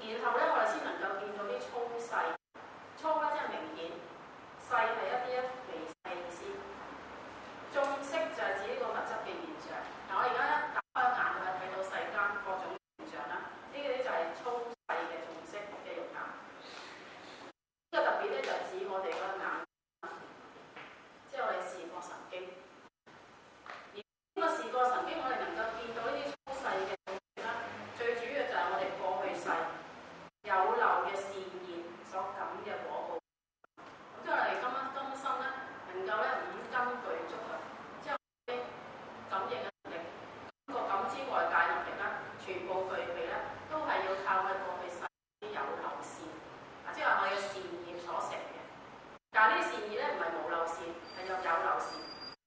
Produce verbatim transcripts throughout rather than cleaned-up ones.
然後咧我哋先能夠見到啲粗細，粗咧即係明顯，細係一啲一微細嘅意思。眾色就係指呢個物質嘅現象。嗱，我而家一打開眼就係睇到世間各種現象啦，呢啲就係粗細嘅眾色嘅肉眼。呢個特別咧就指我哋個眼，即係我哋視覺神經。而呢個視覺神經，我哋能夠見到呢啲粗細嘅眾色啦，最主要就係我哋過去世有漏嘅善業所感嘅果報。咁即係我哋今一今生咧，能夠咧五根具足啊，即係感應嘅能力、個感知外界能力啦，全部具備咧，都係要靠我哋過去世啲有漏善，啊，即係話我哋嘅善業所成嘅。但係呢啲善業咧唔係無漏善，係有有漏善。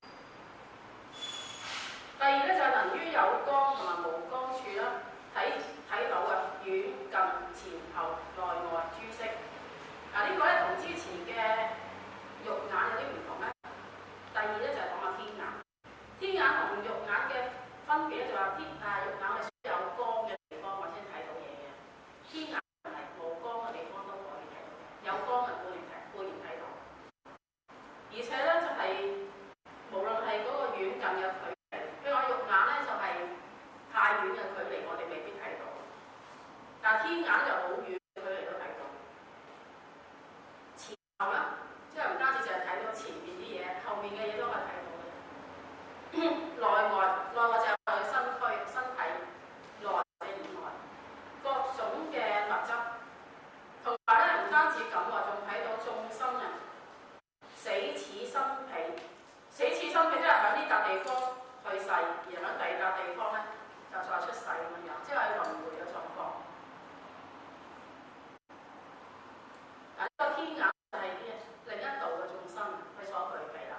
第二咧就係能於有光同埋無光處啦，睇睇到嘅遠近前後內外諸色。嗱，呢個咧同之前嘅肉眼有啲唔同咧。第二咧就係講下天眼，天眼同肉眼嘅分別咧就話天啊肉眼係有光嘅地方我先睇到嘢嘅，天眼係無光嘅地方都可以睇到嘅，有光嘅固然睇固然睇到。而且咧就係、是、無論係嗰個遠近嘅距離，譬如話肉眼咧就係、是、太遠嘅距離我哋未必睇到，但係天眼就好遠嘅距離都睇到。前後啦，即係唔單止就係睇到前面啲嘢，後面嘅嘢都係睇到嘅。內外內外就係我哋身軀身體內或者以外各種嘅物質，同埋咧唔單止咁喎，仲睇到眾生人死此生彼，死此生彼即係喺呢笪地方去世，而喺第二笪地方咧就再出世咁樣，即係輪迴嘅狀況。嗱，呢個天眼就係另一度嘅眾生佢所具備啦。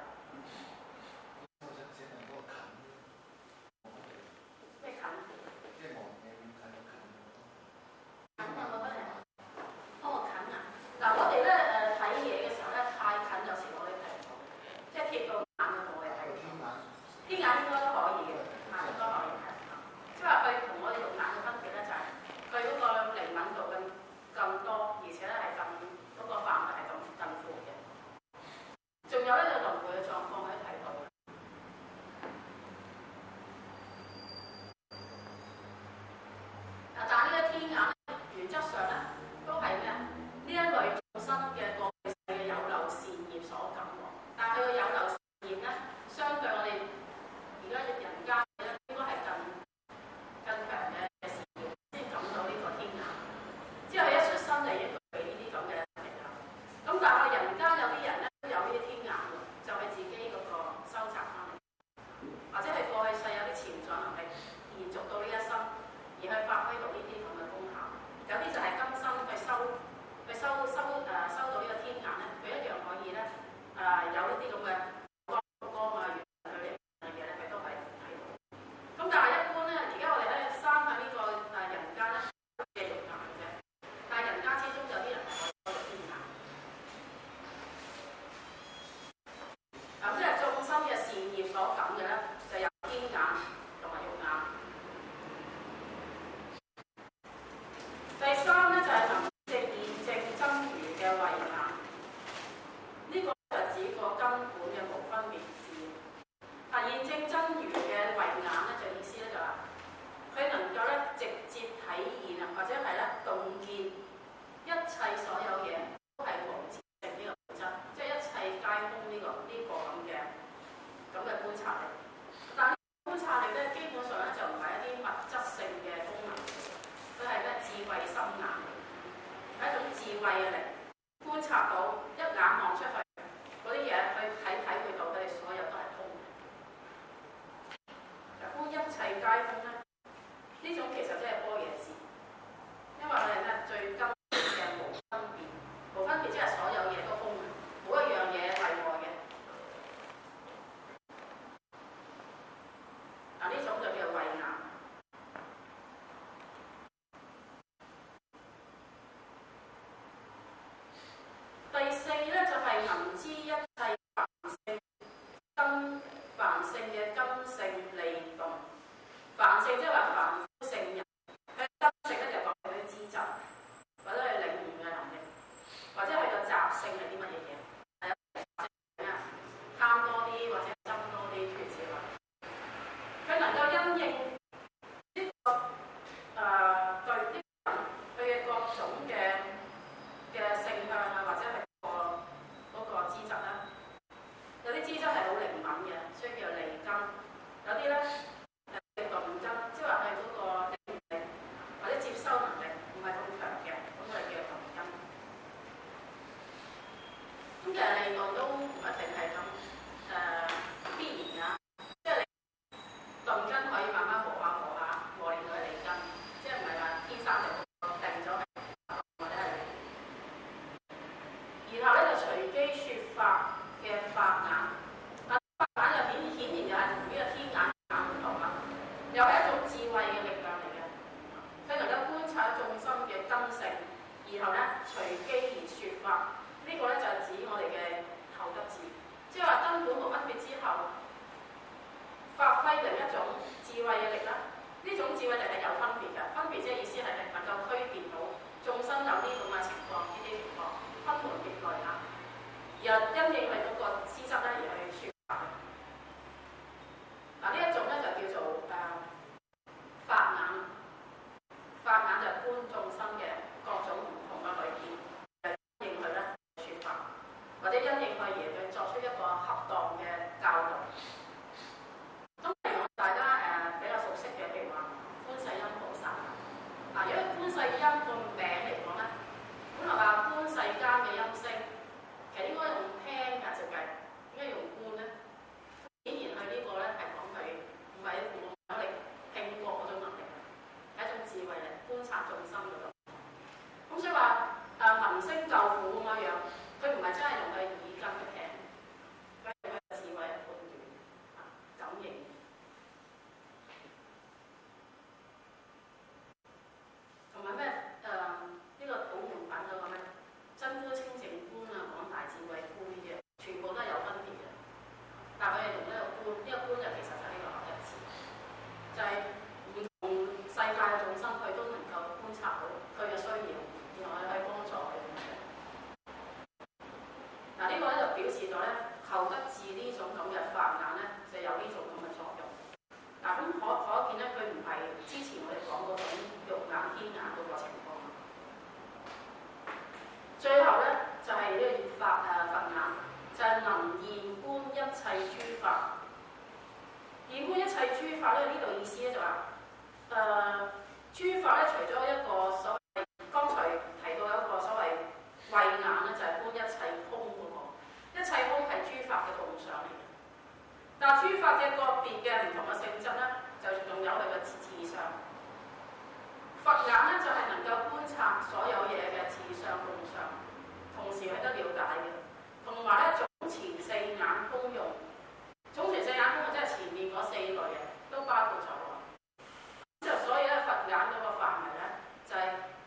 咩近？即係望嘅遠近都近。近啊！我覺得係。哦，近啊！嗱，我哋咧誒睇嘢嘅時候咧，太近有時我哋睇唔到，即係貼到眼嗰度我哋睇唔到。天眼應該都可以嘅，啊應該可以睇到。即係話佢同我哋肉眼嘅分別咧，就係佢嗰個靈敏度更更多，而且咧係更嗰個範圍係咁更闊嘅。仲有咧就輪迴嘅狀況可以睇到。但係呢個天眼原則上咧都係咩？呢一類眾生嘅過去世嘅有漏善業所感喎。但係佢嘅有漏善業咧，相對我哋而家人間咧，應該係更更強嘅善業先感到呢個天眼。之後佢一出生就已經具備呢啲咁嘅能力啦。咁但係我哋人間有啲人咧都有呢啲天眼喎，就係自己嗰個收集翻嚟，或者係過去世有啲潛在能力延續到呢一生。而去發揮到呢啲咁嘅功效，有啲就係今生去收，去收收誒、呃、收到呢個天眼咧，佢一樣可以咧誒、呃、有呢啲咁嘅光光啊、遠距離嘅嘢咧，佢都係睇到。咁但係一般咧，而家我哋咧生喺呢個誒人間咧嘅肉眼嘅，但係人間之中有啲人係可以收到天眼。咁即係眾生嘅善業所感嘅咧，就有天眼同埋肉眼。第三咧就係、是、能證現證真如嘅慧眼，呢、這個就指個根本嘅無分別智。啊，現證真如嘅慧眼咧，就意思咧就話、是、佢能夠咧直接體現啊，或者係咧洞見一切所有嘢都係無自性呢個本質，即係一切皆空呢、這個呢、這個咁嘅咁嘅觀察力。但係觀察力咧，基本上咧就唔係一啲物質性嘅功能。佢係咩智慧心眼，係一種智慧嘅力，觀察到一眼望出去嗰啲嘢，去睇體會到佢哋所有都係空嘅。觀一切皆空咧，呢種其實即係般若智，因為我哋咧最根本嘅無分別，無分別即係所有嘢都空嘅，冇一樣嘢例外嘅。嗱，呢種就叫慧眼。第四咧就係、是、能機説法嘅法眼。啊，法眼就顯顯然就係同呢個天眼眼唔同啦，又係一種智慧嘅力量嚟嘅。佢能夠觀察眾生嘅根性，然後咧隨機而説法。呢、這個咧就係指我哋嘅後得智，即係話根本無分別之後，發揮另一種智慧嘅力啦。呢種智慧力係有分別嘅，分別即係意思係能夠區別到眾生有呢種嘅情況，呢啲情況分門別類啊，而因應佢嗰個資質咧而去説法。嗱，呢一種咧就叫做誒、呃、法眼，法眼就係觀眾生嘅各種唔同嘅類別，因應佢咧説法，或者因應佢而去作出一個恰當嘅教導。咁例如大家誒、呃、比較熟悉嘅，譬如話觀世音菩薩。嗱，如果觀世音個名嚟講咧，本來話觀世間嘅音聲，其實應該用聽㗎設計，點解用觀咧？顯然佢呢個咧係講佢唔係用能力聽覺嗰種能力，係一種智慧嚟觀察眾生嗰度。咁所以話誒聞聲救苦咁樣樣，佢唔係真係用佢耳根去聽，佢用佢嘅智慧嚟判斷啊感應。同埋咩誒呢個普門品嗰個咩真觀清淨觀啊，廣大智慧觀呢啲，全部都係有分別嘅。但係佢哋用呢個觀，呢、這個觀就其實就係呢個合一智，就係唔同世界嘅眾生，佢都能夠觀察到佢嘅需要，然後去幫助佢。嗱、這個、呢個咧就表示咗咧後得智呢種咁嘅法眼咧，就有呢種咁嘅作用。嗱，咁可可見咧，佢唔係之前我哋講嗰種肉眼天眼嗰個情況。最後咧就係、是、呢個法誒佛眼，就係、是、能現觀一切諸法。現觀一切諸法咧，呢度意思咧就話誒諸法咧，除咗一個所謂剛才提到有一個所謂慧眼咧，就係、是、觀一切空嗰、那個。一切空係諸法嘅共相嚟嘅。但係諸法嘅個別嘅唔同嘅性質咧，就仲有佢嘅自相。佛眼咧就係、是、能夠觀察所有嘢嘅自相共相，同時係得了解嘅。同埋咧總前四眼通用，總前四眼通用即係前面嗰四類嘅都包括咗。咁就所以咧佛眼嗰個範圍咧就係、是、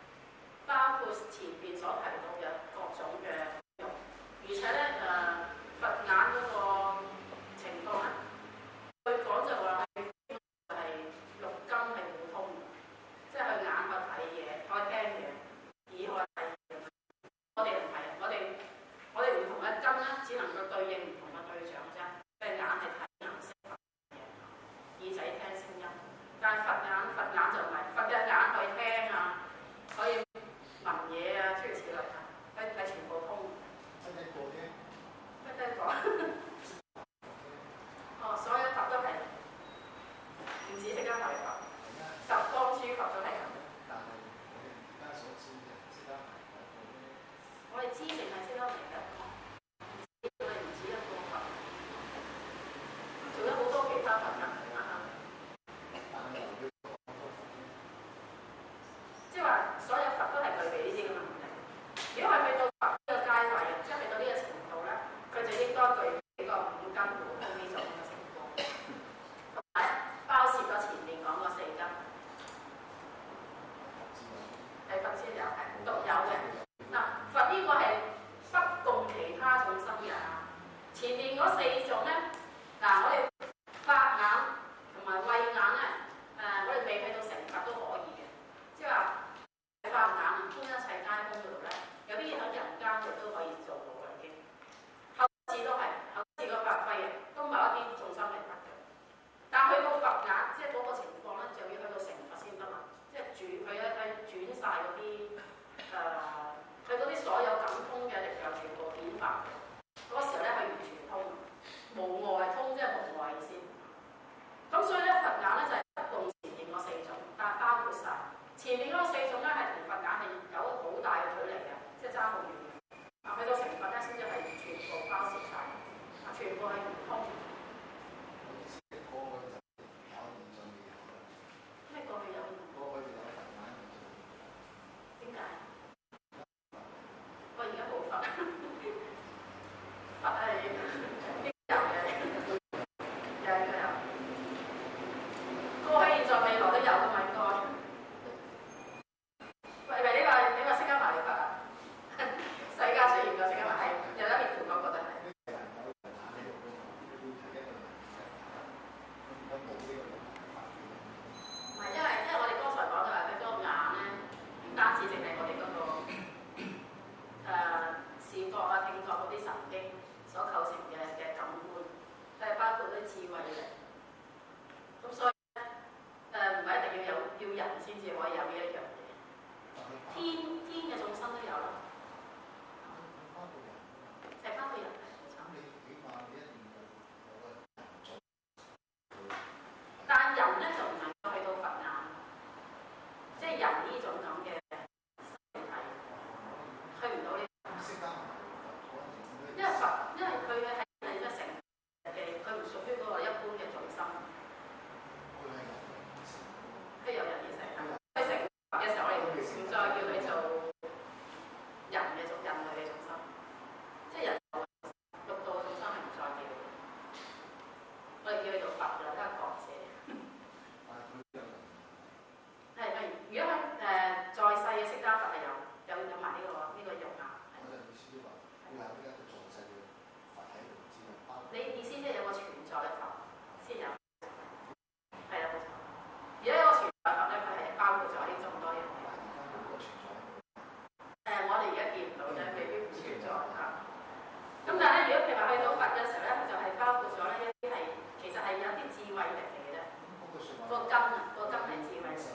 加佛係有有有埋呢、這個呢、這個肉眼。 我就意思話，會有呢一個在世嘅佛喺度之後，包你意思即係有個存在嘅佛先有，係啊冇錯。而家有個存在佛咧，佢係包括咗呢咁多嘢。 而家冇個存在。 誒、呃，我哋而家見唔到啫，未必唔存在嚇。咁但係咧，如果譬如話去到佛嘅時候咧，佢就係包括咗咧一啲係其實係有啲智慧力嚟嘅啫。個根啊，個根係智慧力。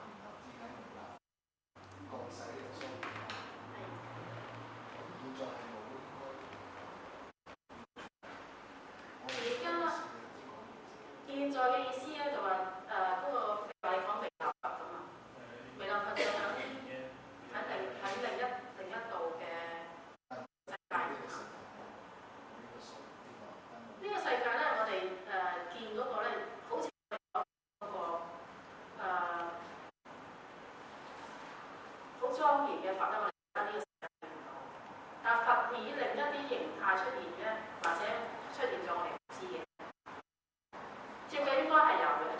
現在嘅意思咧就話誒嗰個話你講彌勒佛㗎嘛，彌勒佛就喺喺另喺另一另一度嘅世界。呢個世界咧，我哋誒、呃、見嗰個咧，好似嗰、那個誒好莊嚴嘅佛咧，我哋而家呢個世界見唔到。但係佛以另一啲形態出現咧，或者出現咗我哋唔知嘅。照計應該係有嘅。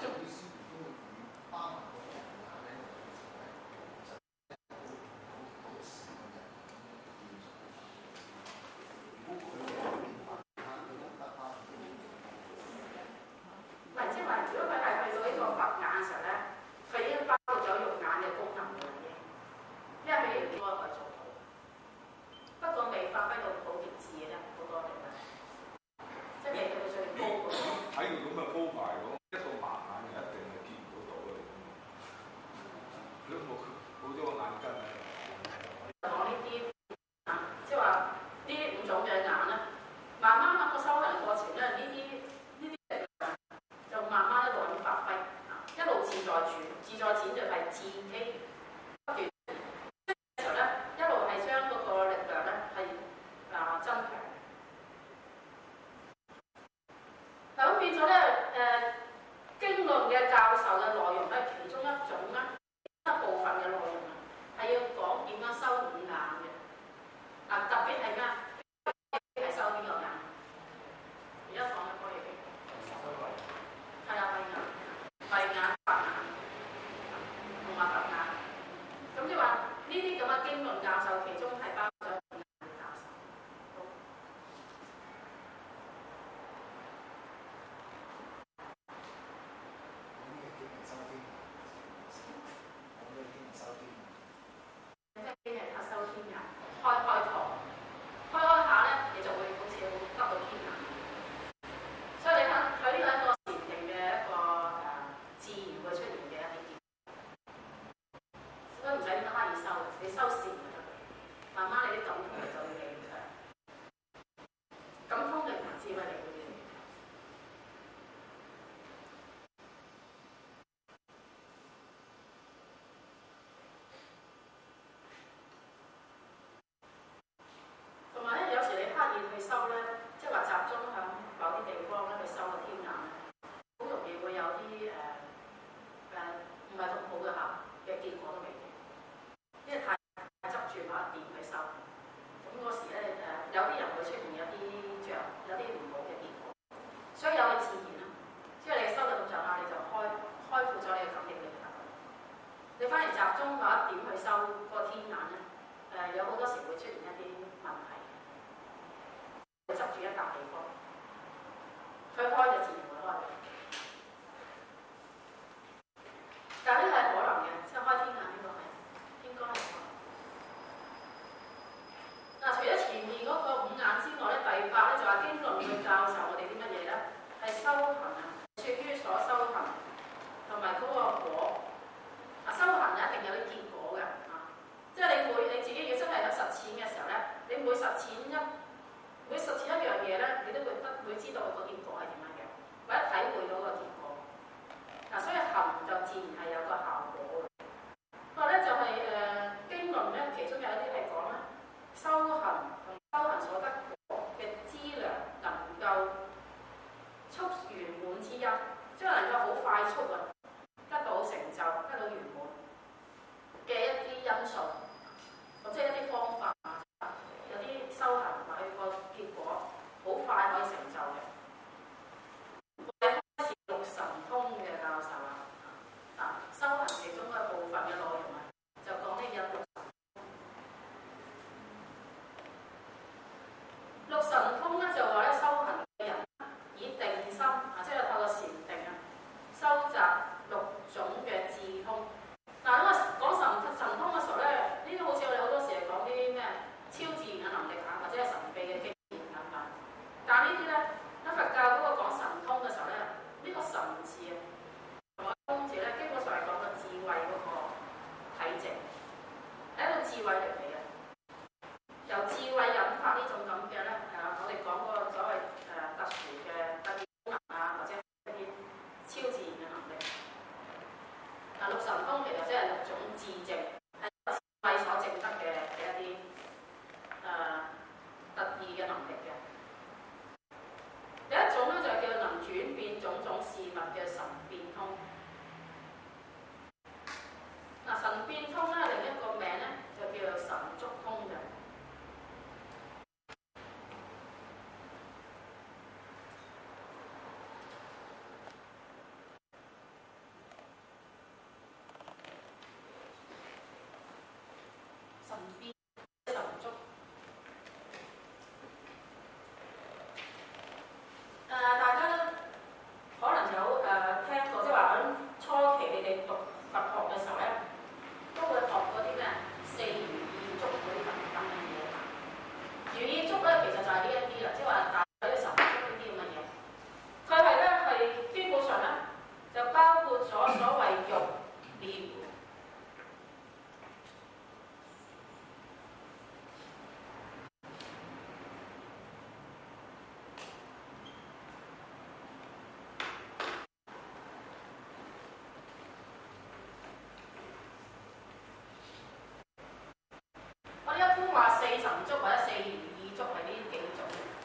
唔係，即係話，如果佢係去到呢個佛眼嘅時候咧，佢已經包括咗肉眼嘅功能嘅嘢，因為佢應該可以做到，不過未發揮到好極致嘅啫，好多地方，即係未去到最高嗰個。 睇佢咁嘅鋪排講，一個盲眼人一定係見唔到到嘅。佢都冇冇咗個眼根喺度。 講呢啲啊，即係話呢五種嘅眼咧，慢慢喺個修行過程咧，呢啲呢啲力量就慢慢一路咁發揮，一路自在轉，自在轉就係自欺不斷嘅時候咧，一路係將嗰個力量咧係啊增強。嗱咁變咗咧，誒經論嘅教授嘅內容咧，其中一種咧一部分嘅內容啊，係要講點樣修五眼嘅。嗱特別係咩？係修邊個眼？而家講緊嗰嘢嘅，係啊，閉眼、閉眼、白眼同埋佛眼。咁即係話呢啲咁嘅經論教授，其中係包括咗五眼嘅教授。咩經係他修天眼？開開堂，開開下咧，你就會好似得到天眼。所以你睇佢呢個係一個禪定嘅一個誒、呃、自然會出現嘅一啲結果，所以唔使點刻意修，你修禪就得。慢慢你啲感通力就會嚟嘅，感通力同智慧嚟嘅。同埋咧，有時你刻意去修咧，即係話集中喺某啲地方咧去修個天眼咧，好容易會有啲誒誒唔係咁好嘅嚇嘅結果都未定，因為太執住某一點去修，咁嗰時咧誒有啲人會出現有啲著有啲唔好嘅結果，所以有佢自然啦，即係你修到咁上下，你就開開闊咗你嘅感應力就得。你反而集中某一點去修嗰個天眼咧，誒、呃、有好多時會出現一啲問題。佢執住一笪地方，佢開就自然會開。但係呢個係可能嘅，即係開天眼呢個係應該係可能。嗱，除咗前面嗰個五眼之外咧，第八咧就話經論去教授我哋啲乜嘢咧？係修行啊，處於所修行同埋嗰個果。啊，修行就一定有啲結果嘅啊，即係你每你自己要真係有實踐嘅時候咧，你每實踐一每實踐一樣嘢咧，你都會得會知道個結果係點樣嘅，或者體會到個結果。嗱、啊，所以行就自然係有個效果嘅。不過咧就係、是、誒、呃、經論咧，其中有一啲係講咧，修行同修行所得果嘅資糧能夠速圓滿之因，即係能夠好快速啊，得到成就，得到圓滿嘅一啲因素，或者一啲方法。有啲修行或者個結果好快可以成就嘅。我哋開始六神通嘅教授啊，啊修行其中嘅部分嘅內容啊，就講呢有六慧力嚟嘅。由智慧引發呢種咁嘅咧，誒，我哋講個所謂誒特殊嘅特異功能啊，或者一啲超自然嘅能力。嗱，六神通其實即係六種智證，係智慧所證得嘅嘅一啲誒特異嘅能力嘅。有一種咧就係叫能轉變種種事物嘅神變通。嗱，神變通咧另一個名咧就叫做神足通嘅。神變神足。誒、呃，大家咧可能有誒、呃、聽過，即係話喺初期你哋讀佛學嘅時候咧，都會學嗰啲咩四如意足嗰啲等等嘅嘢。如意足咧其實就係呢一啲啦，即係話大體嘅神足呢啲咁嘅嘢。佢係咧係基本上咧就包括咗所謂欲念。話四神足或者四如意足係呢幾種。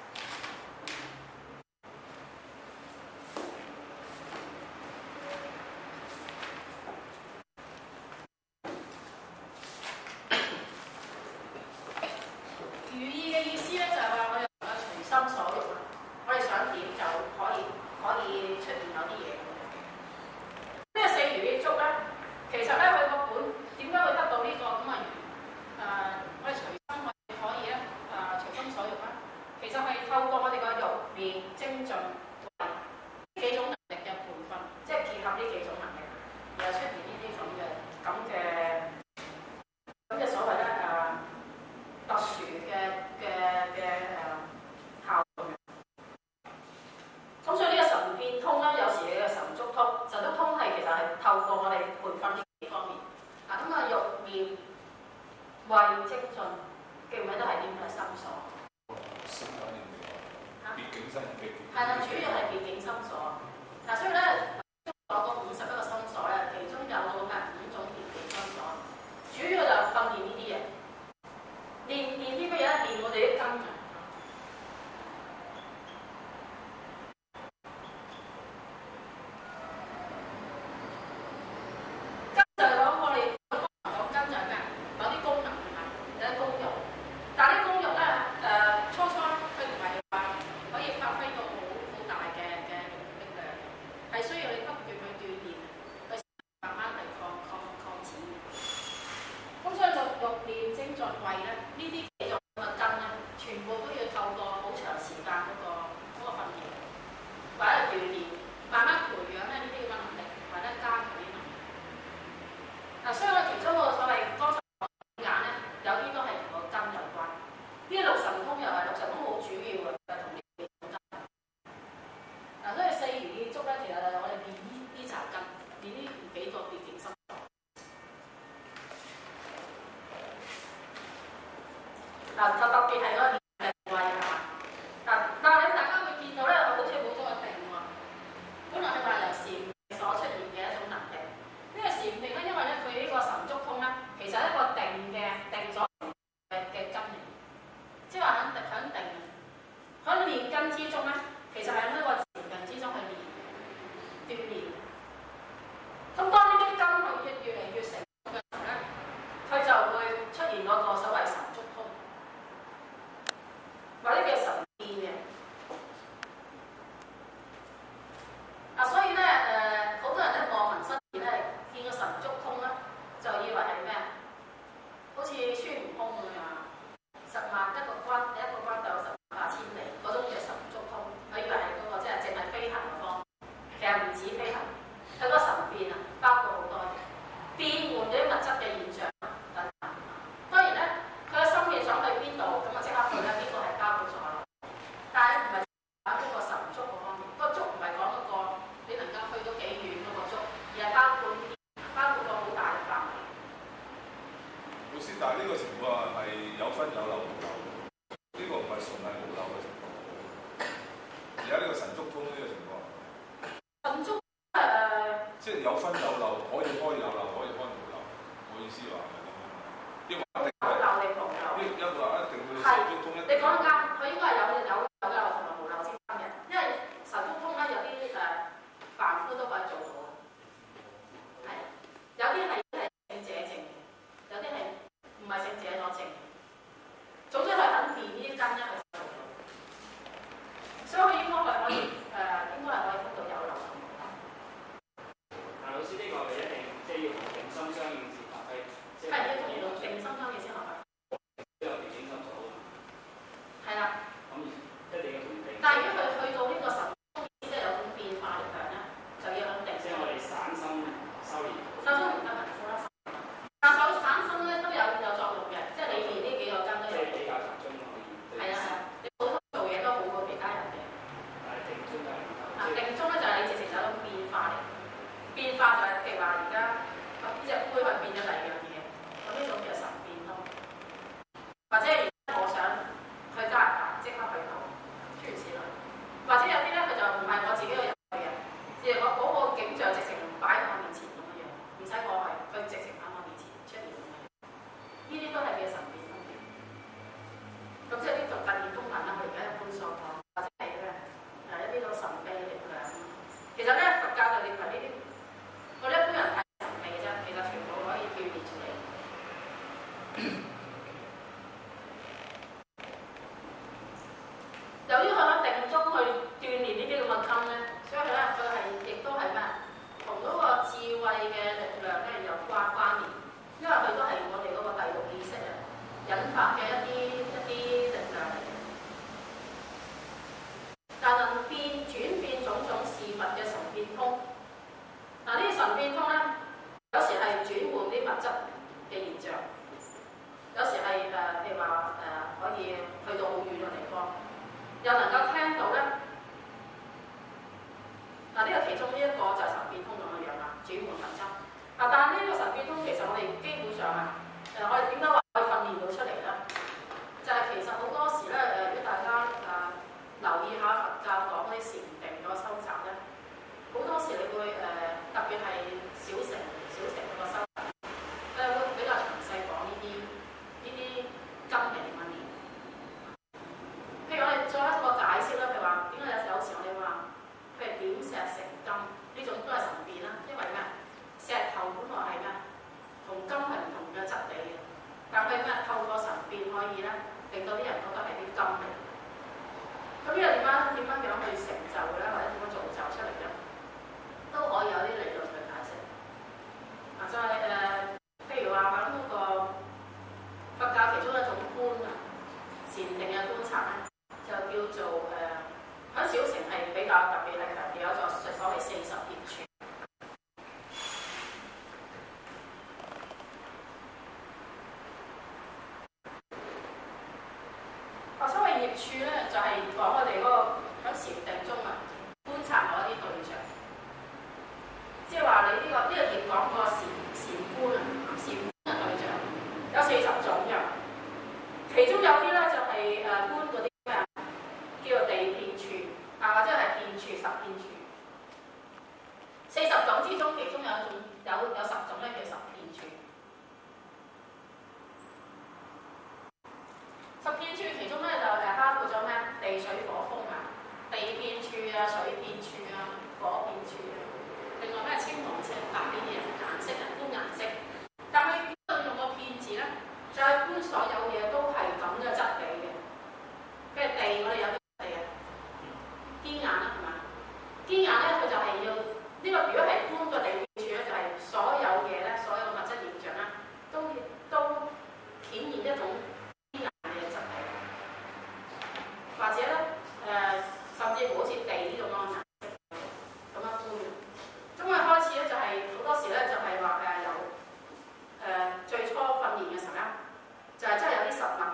如意嘅意思咧就係話我哋能夠隨心所欲啦，我哋想點就可以可以出現有啲嘢咁樣。咩四如意足咧？其實咧佢個本點解會得到呢個咁嘅誒？我哋隨就係透過我哋個欲念精進呢幾種能力嘅培訓，即係結合呢幾種能力，然後出現呢啲咁嘅咁嘅咁嘅所謂咧誒特殊嘅嘅嘅誒效用。咁所以呢個神變通咧，有時你嘅神足通、神足通係其實係透過我哋培訓呢幾方面。嗱咁啊，欲念慧精進，記唔記得係點嘅心所？別境心嘅，係啦，主要係別境心所。嗱，所以咧，講嗰五十一個心所咧，其中有個咩五種別境心所，主要就訓練呢啲嘢，練練啲乜嘢咧？練我哋啲根。根就係講我哋講根就係咩？有啲功能係咪？有啲功用，但係啲功用咧誒，初初佢唔係話可以發揮到好好大嘅嘅力量，係需要你不斷去鍛鍊，去慢慢嚟擴擴擴展。咁所以就欲念精進慧咧，呢啲幾種嘅根咧，全部都要透過好長時間嗰個嗰個訓練，或者鍛鍊，慢慢培養咧呢啲咁嘅能力，或者加強啲能力。嗱，所以我其中個所謂剛才講眼咧，有啲都係同個根有關。呢六神通又係六神通好主要嘅，就係同呢幾種根。嗱，所以四如意足咧，其實就係我哋練呢呢層根，練呢幾個別境心所。嗱，就特別係嗰個定慧係嘛？嗱，但係大家會見到咧，好似冇咗個定喎。本來係話由禪所出現嘅一種能力。呢個禪定咧，因為咧佢呢個神足通咧，其實係一個定嘅定咗嘅嘅根嚟。即係話喺喺定喺練根之中咧，其實係喺一個禪定之中去練鍛鍊。咁當呢啲根佢越嚟越成嘅時候咧，佢就會出現嗰個所謂神足通，或者叫神變嘅。啊，所以咧誒，好、呃、多人咧望文生義咧，見個神足通咧，就以為係咩？好似孫悟空咁樣，十萬一個關一個關鬥十萬八千里嗰種嘅神足通，我以為係嗰、那個即係淨係飛行嘅方，其實唔止飛行，係個神變啊，包括好多嘢，變換啲物質嘅現象等等。當然咧，佢嘅心意想去邊度，咁啊即刻去咧，呢、這個係包括咗咯。但係唔係講嗰個神足嗰方面，嗰個足唔係講嗰個你能夠去到幾遠嗰個足，而係包括包括個好大嘅範圍。 老師，但係呢個情況況係有分有漏冇漏，呢、這個唔係純係冇漏嘅情況。而家呢個神足通呢個情況， 神足誒， 即係有分有漏，可以開有漏，可以開冇漏。我意思話係咁樣。因為一定有漏定冇漏？ 一一話一定會神足通一定。 你講得啱，佢應該係有有有漏同埋冇漏之分嘅，因為神足通咧有啲誒凡夫都可以做到嘅，係有啲係係聖者證嘅，有啲係唔係聖者所證嘅。總之係肯變呢啲根咧，佢做到，所以佢應該係可以誒、呃，應該係可以分到有漏同冇漏。 但老師呢個係一定即係要同定心相應先發揮，即係要同定心相應先學嘅。 都有調整心數啊嘛。 係啦。 咁一定要同定。 但係如果佢去到呢個神通，即係有種變化力量咧，就要肯定。 即係我哋散心修練。 散心唔得㗎，做得。但手散心咧都有有作用嘅，即係你練呢幾個根都有。 即係比較集中可以。 係啊係啊，你普通做嘢都好過其他人嘅。 但係定中就係啊，定中咧就係你直情有種變化力，變化就係譬如話而家呢隻杯佢變咗第二樣嘢，咁呢種叫神變通。或者我想去加拿大，即刻去到，諸如此類。或者有啲咧佢就唔係我自己去入去嘅，只係我嗰個景象直情擺喺我面前咁樣樣，唔使我去，佢直情喺我面前出現咁樣。呢啲都係叫神變通嘅。咁即係啲特特異功能啦，佢而家一般所講，或者係咧誒一啲好神秘嘅力量。其實咧佛教就認為呢啲，我哋一般人睇神秘嘅啫，其實全部可以鍛鍊出嚟。由於佢喺定中去鍛鍊呢啲咁嘅根咧，所以咧佢係亦都係咩？同嗰個智慧嘅力量咧有關關聯，因為佢都係我哋嗰個第六意識啊引發嘅一啲一啲力量嚟嘅。但能變轉變種種事物嘅神變通，嗱呢啲神變通咧，有時係轉換啲物質嘅現象，有時係誒譬如話誒可以去到好遠嘅地方。又能夠聽到咧，嗱呢個其中呢一個就係神變通咁嘅樣啦，轉換物質。啊，但係呢個神變通其實我哋基本上啊，誒我哋點解話可以訓練到出嚟咧？就係、是、其實好多時咧誒，如果大家誒、呃、留意下佛教講啲禪定嗰個修習咧，好多時你會誒、呃、特別係小乘小乘嗰個修習，誒會比較詳細講呢啲呢啲根係點樣練。譬如我哋再一個解釋啦，譬如話點解有有時我哋話，譬如點石成金呢種都係神變啦，因為咩？石頭本來係咩？同金係唔同嘅質地嘅，但係咩？透過神變可以咧，令到啲人覺得係啲金嚟。咁呢個點樣點樣樣去成就咧，或者點樣造就出嚟咧，都可以有啲理論去解釋。啊，就係、是、誒、呃，譬如話喺嗰個佛教其中一種觀啊，禪定嘅觀察咧。就叫做誒，喺、呃、小乘係比較特別係強調有一個所謂四十業處。啊，所謂業處咧，就係、是、講我哋嗰、那個喺禪定中啊，觀察某一啲對象。即係話你呢、這個呢、這個業講個禪禪觀啊，禪觀嘅對象有四十種嘅，其中有啲咧就係、是、誒、呃、觀嗰啲。叫做地遍處啊，或者係遍處、十遍處。四十種之中，其中有一種有有十種咧叫十遍處。十遍處其中咧就誒包括咗咩？地水火風啊，地遍處啊，水遍處啊，火遍處啊。另外咩青紅赤白呢啲顏色啊，觀顏色。但係點解用個遍字咧？就係、是、觀所有嘢都係咁嘅質地嘅。譬如地，我哋有。天眼啦，係嘛？天眼咧，佢就係要呢、這個。如果係觀個地遍處咧，就係、是、所有嘢咧，所有嘅物質現象咧，都都顯現一種天眼嘅質地，或者咧誒、呃，甚至乎好似地呢種咁嘅顏色咁樣觀。咁佢開始咧就係、是、好多時咧就係話誒有誒最初訓練嘅時候咧，就係、是、真係有啲實物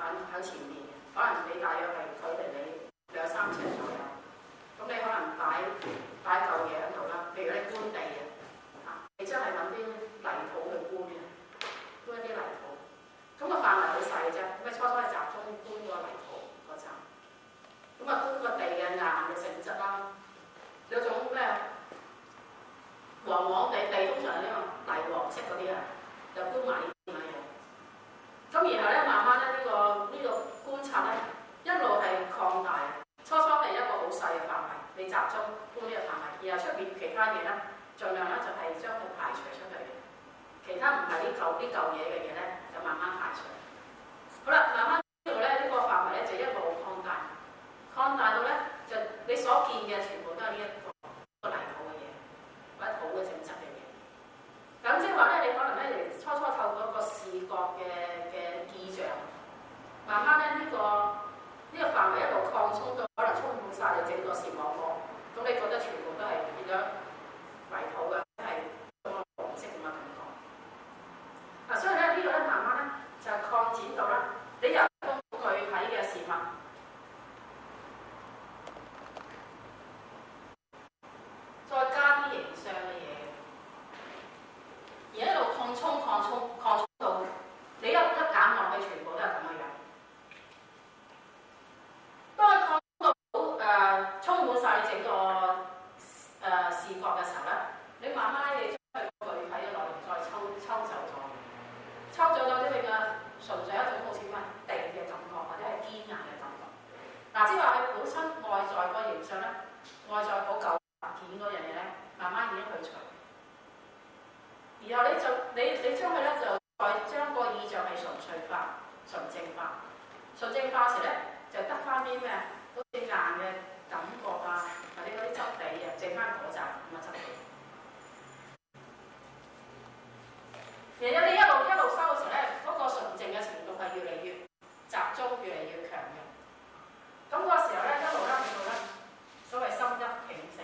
你有一個具體嘅事物，再加啲形象嘅嘢，而一路擴充、擴充、擴充到你一一眼望去，全部都係咁嘅樣。當佢擴充到誒、呃、充滿晒整個誒、呃、視覺嘅時候咧，你慢慢你將佢具體嘅內容再抽抽走咗，抽走咗啲你嘅純粹一種好似咩地嘅感覺，或者係堅硬嘅感覺。嗱、啊，即係話佢本身外在個形象咧，外在好舊件嗰樣嘢咧，慢慢已經去除。然後你就你你將佢咧就再將個意象係純粹化、純正化、純正化時咧就得翻啲咩？好似硬嘅感覺啊，或者嗰啲質地啊，剩翻嗰扎咁嘅質地。然後你一路一路收嘅時候咧，嗰、那個純正嘅程度係越嚟越集中，越嚟越強嘅。咁、那、嗰個時候咧，一路咧去到咧所謂心一境性。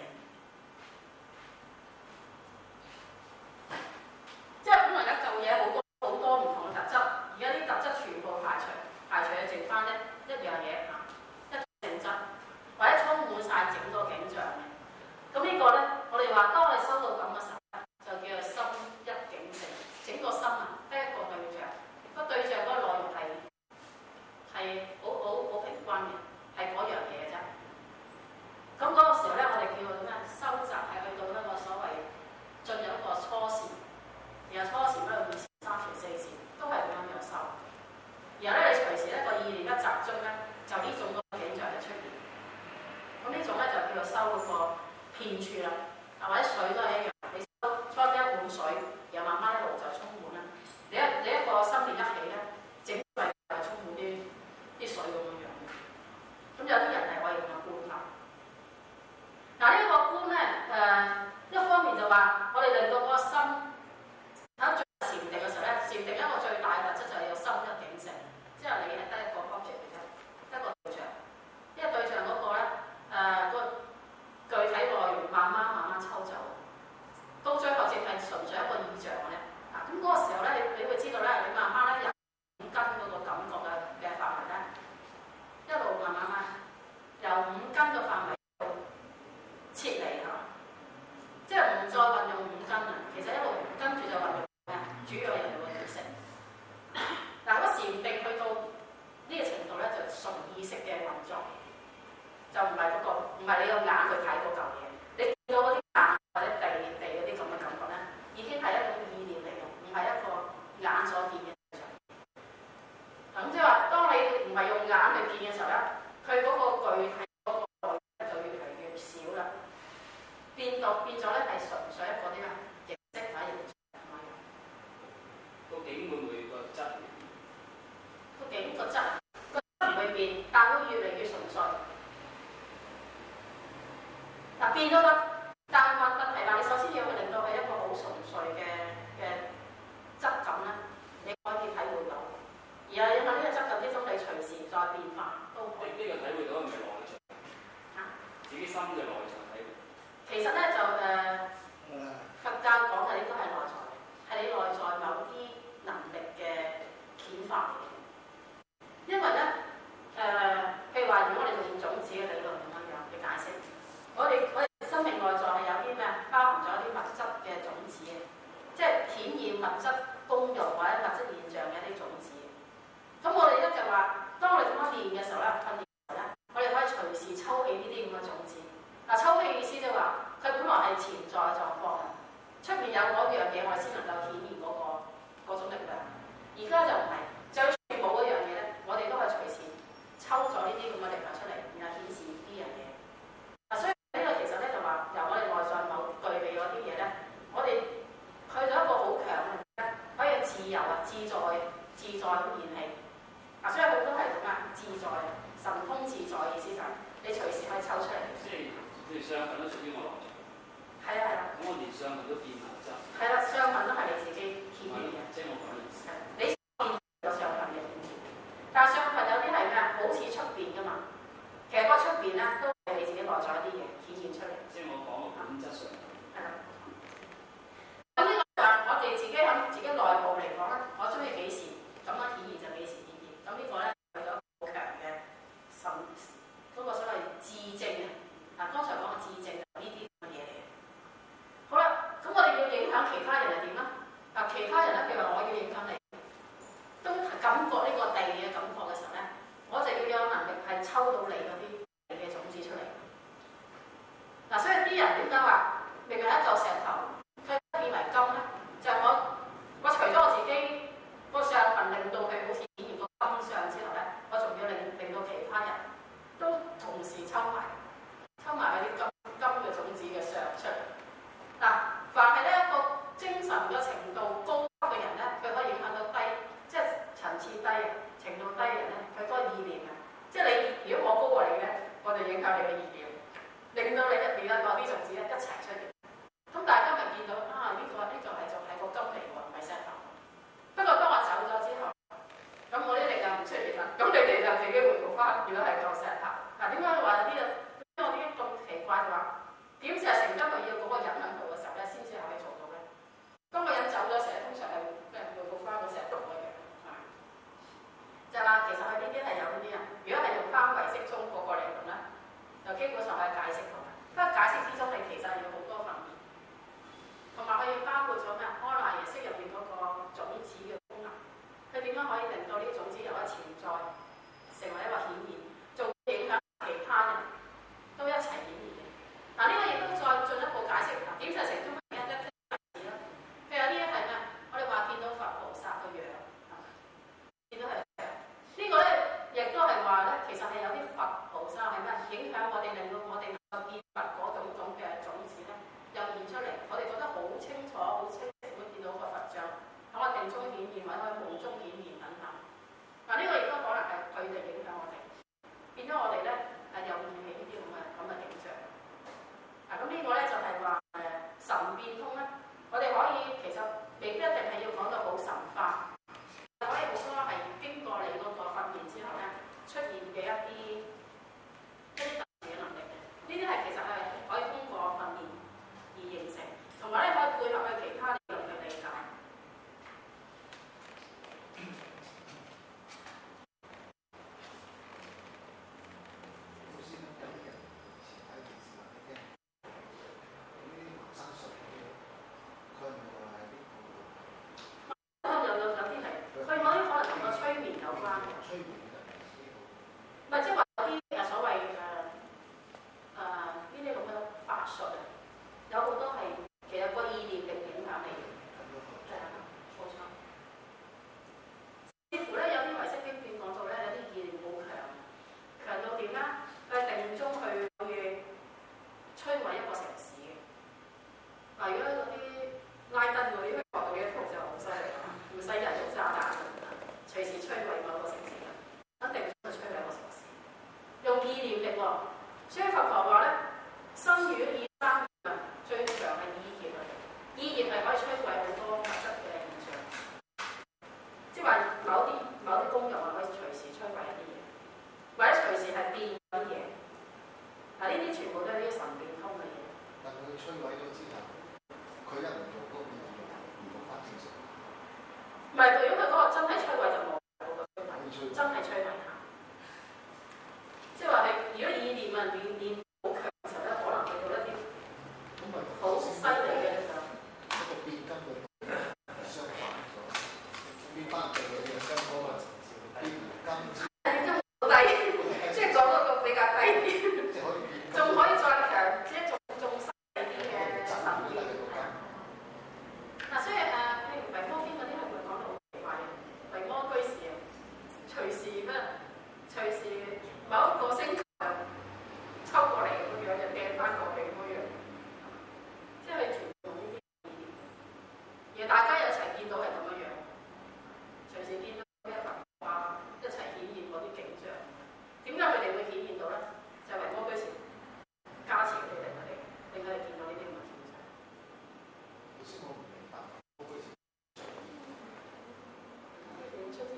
即係本來一嚿嘢好多好多唔同嘅特質，而家啲特質全部排除，排除去剩翻一一樣嘢嚇，一種性質，或者充滿晒整個景象嘅。咁呢個咧，我哋話當我哋收到咁嘅時候咧，就叫做心一境性。整個心啊，得一個對象，個對象嗰個內容係係好好好平均嘅，係嗰樣嘢啫。咁嗰個時候咧，我哋叫做咩？收集係去到一個所謂進入一個初時。然後初時嗰度二時、三時、四時都係咁樣樣收，然後咧你隨時咧個意念一集中咧，就呢種個景象就出現。咁呢種咧就叫做收嗰個片處啦，或者水都係一樣，你收初一碗水，然後慢慢一路就充滿啦。你一你一個心念一起咧，整個就充滿啲啲水咁樣樣。咁有啲人係可以咁樣觀法。嗱、這個、呢個觀咧誒，一方面就話我哋令到嗰個心。喺做禪定嘅時候咧，禪定一個最大嘅特質就係有心一境性，即係你係得一個 object 嚟嘅，一個對象。因為對象嗰個咧，誒、呃、個具體內容慢慢慢慢抽走，到最後淨係純粹一個意象嘅咧。啊，咁嗰個時候咧，你你會知道咧，你慢慢咧由五根嗰個感覺嘅嘅範圍咧，一路慢慢慢由五根嘅範圍度撤離嚇。即係唔再運用五根啊，其實一路跟住就運用咩？主要係個意識。嗱，嗰禪定去到呢個程度咧，就純意識嘅運作，就唔係嗰個，唔係你個眼去睇嗰嚿嘢。你見到嗰啲眼或者地地嗰啲咁嘅感覺咧，已經係一種意念嚟嘅，唔係一個眼所見嘅對象。咁即係話，當你唔係用眼去見嘅時候咧，佢嗰個具體嗰個內容就越嚟越少啦。變到變咗咧，係純粹一個啲咩形式或者形象咁樣。 個景會唔會個質？ 個景個質個質唔會變，但會越嚟越純粹。嗱，變都得，但係問題係話，你首先要去令到係一個好純粹嘅嘅質感咧，你可以體會到。而係因為呢個質感呢種你隨時再變化都可以。 呢個體會到係咪內在？ 嚇、啊？ 自己心嘅內在體會。 其實咧就誒、呃，佛教講嘅應該係內在，係你內在某啲能力嘅顯化嚟嘅。因為咧誒、呃，譬如話，如果我哋用種子嘅理論咁樣樣去解釋，我哋我哋生命內在係有啲咩？包含咗一啲物質嘅種子嘅，即係顯現物質功用或者物質現象嘅一啲種子。咁我哋咧就話，當我哋咁樣練嘅時候咧，訓練嘅時候咧，我哋可以隨時抽起呢啲咁嘅種子。嗱，抽氣意思即係話，佢本來係潛在嘅狀況嘅，出面有嗰樣嘢，我哋先能夠顯現嗰、嗰個嗰種力量。而家就唔係，就出面冇嗰樣嘢咧，我哋都係隨時抽咗呢啲咁嘅力量出嚟，然後顯示呢樣嘢。嗱，所以呢個其實咧就話，由我哋內在某具備嗰啲嘢咧，我哋去到一個好強嘅，可以自由啊、自在、自在咁現氣。嗱，所以佢都係咁啊，自在、神通自在嘅意思就係你隨時可以抽出嚟。 即係譬如相份都屬於我內在。 係啊係啊。 咁我連相份都變埋質。 係啦，相份都係你自己顯現嘅。 即係我講嘅意思。 你有相份嘅顯現，但係相份有啲係咩？好似出邊㗎嘛。其實嗰出邊咧都係你自己內在一啲嘢顯現出嚟。 即係我講嘅本質上。 係啦。咁呢個就係我哋自己喺自己內部嚟講咧，我中意幾時咁樣顯現就幾時顯現。咁呢令到你一面嗰啲種子咧一齊出現。咁大家咪見到啊？呢、這個呢、這個係就係個金嚟喎，唔係石頭。不過當我走咗之後，咁我啲力量唔出現啦，咁你哋就自己回復翻，如果係個石頭。嗱，點解話呢個？因為我啲咁奇怪嘅話，點知係成根係要嗰個人喺度嘅時候咧，先至可以做到咧。當個人走咗時，通常係咩回復翻個石頭嘅樣。就係話其實佢呢啲係有呢啲人，如果係用翻唯識中嗰個理論咧，就基本上係解釋到嘅。不過解釋之中係其實要好多份面，同埋佢要包括咗咩？阿賴耶識入邊嗰個種子嘅功能，佢點樣可以令到呢啲種子有一潛在，成為一個顯現，做影響其他人都一齊顯現嘅。嗱，呢個亦都再進一步解釋嗱，點就成功嘅一啲例子啦。譬如有啲係咩？我哋話見到佛菩薩個樣，係咪？見到係。呢個咧，亦都係話咧，其實係有啲佛菩薩係咩影響我哋，令到我哋能夠見佛嗰種種嘅種子咧，又現出嚟。我哋覺得好清楚、好清晰咁見到個佛像喺我定中顯現，或者喺夢中顯現等等。嗱，呢個亦都可能係佢哋影響我哋，變咗我哋咧係又現起呢啲咁嘅咁嘅景象。嗱，咁呢個咧就係話誒神變通咧，我哋可以其實未必一定係要講到好神化。可以好多係經過你嗰個訓練之後咧，出現嘅一啲一啲特殊嘅能力嘅，呢啲係其實係可以通過訓練而形成，同埋咧可以配合佢其他理論嘅理解。 老師咧，有啲人以前睇電視或者聽，咁呢啲茅山術嗰啲，佢係咪話係啲有有有啲係，佢嗰啲可能同個催眠有關嘅。 催眠嘅， 唔係即係話有啲誒所謂誒誒呢啲咁嘅法術啊，有好多係其實個意念力影響你嘅。係啊，冇錯。似乎咧有啲唯識經典講到咧，有啲意念好強，強到點咧？佢係定中去可以摧毀一個城市嘅。嗱，如果嗰啲拉登嗰啲學到嘅圖就好犀利啦，唔使人做炸彈，隨時摧毀某個城市嘅，一定會摧毀一個城市。用意念力喎，所以佛陀話咧，身語意三業啊，最強係意業啊，意業係可以摧毀好多物質嘅現象，即係話某啲某啲功用係可以隨時摧毀一啲嘢，或者隨時係變啲嘢。嗱，呢啲全部都係啲神變通嘅嘢。 但係佢摧毀咗之後，佢一唔做嗰邊就做，唔做翻正常。 唔係，如果佢嗰個真係摧毀就冇嗰個摧毀，真係摧毀下。即係話你，如果意念啊念念好強嘅時候咧，可能去到一啲好犀利嘅就一個變根嘅相反咗，變翻嘅嘢相嗰個變根之。 變得好低，即係講嗰個比較低啲， 即係可以變。 仲可以再強，即係仲仲犀利啲嘅神變。嗱，所以誒，譬如維摩經嗰啲係會講到好奇怪嘅，維摩居士啊，隨時咩，隨時某一個星球抽過嚟咁樣，就掟翻過嚟咁樣，即係全部呢啲意念，而大家一齊見到係咁樣樣，隨時見到一幅畫一齊顯現嗰啲景象。點解佢哋會顯現到咧？就係維摩居士加持佢哋，佢哋令佢哋見到呢啲咁嘅景象。 老師，我唔明白，我嗰時點出現？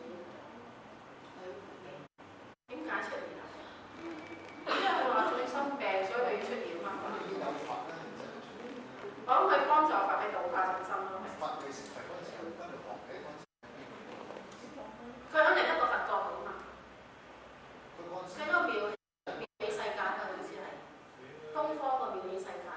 點解出現啊？因為佢話眾生病，所以佢要出現嘛。 咁已經有法啦，然之後出現。 我諗佢幫助佛喺度化眾生咯。 法佢成佛嗰陣時候，跟住學嘅嗰陣時， 佢喺另一個佛國度嘛。 佢嗰陣時。 佢嗰個廟廟理世界啊，好似係東方個廟理世界。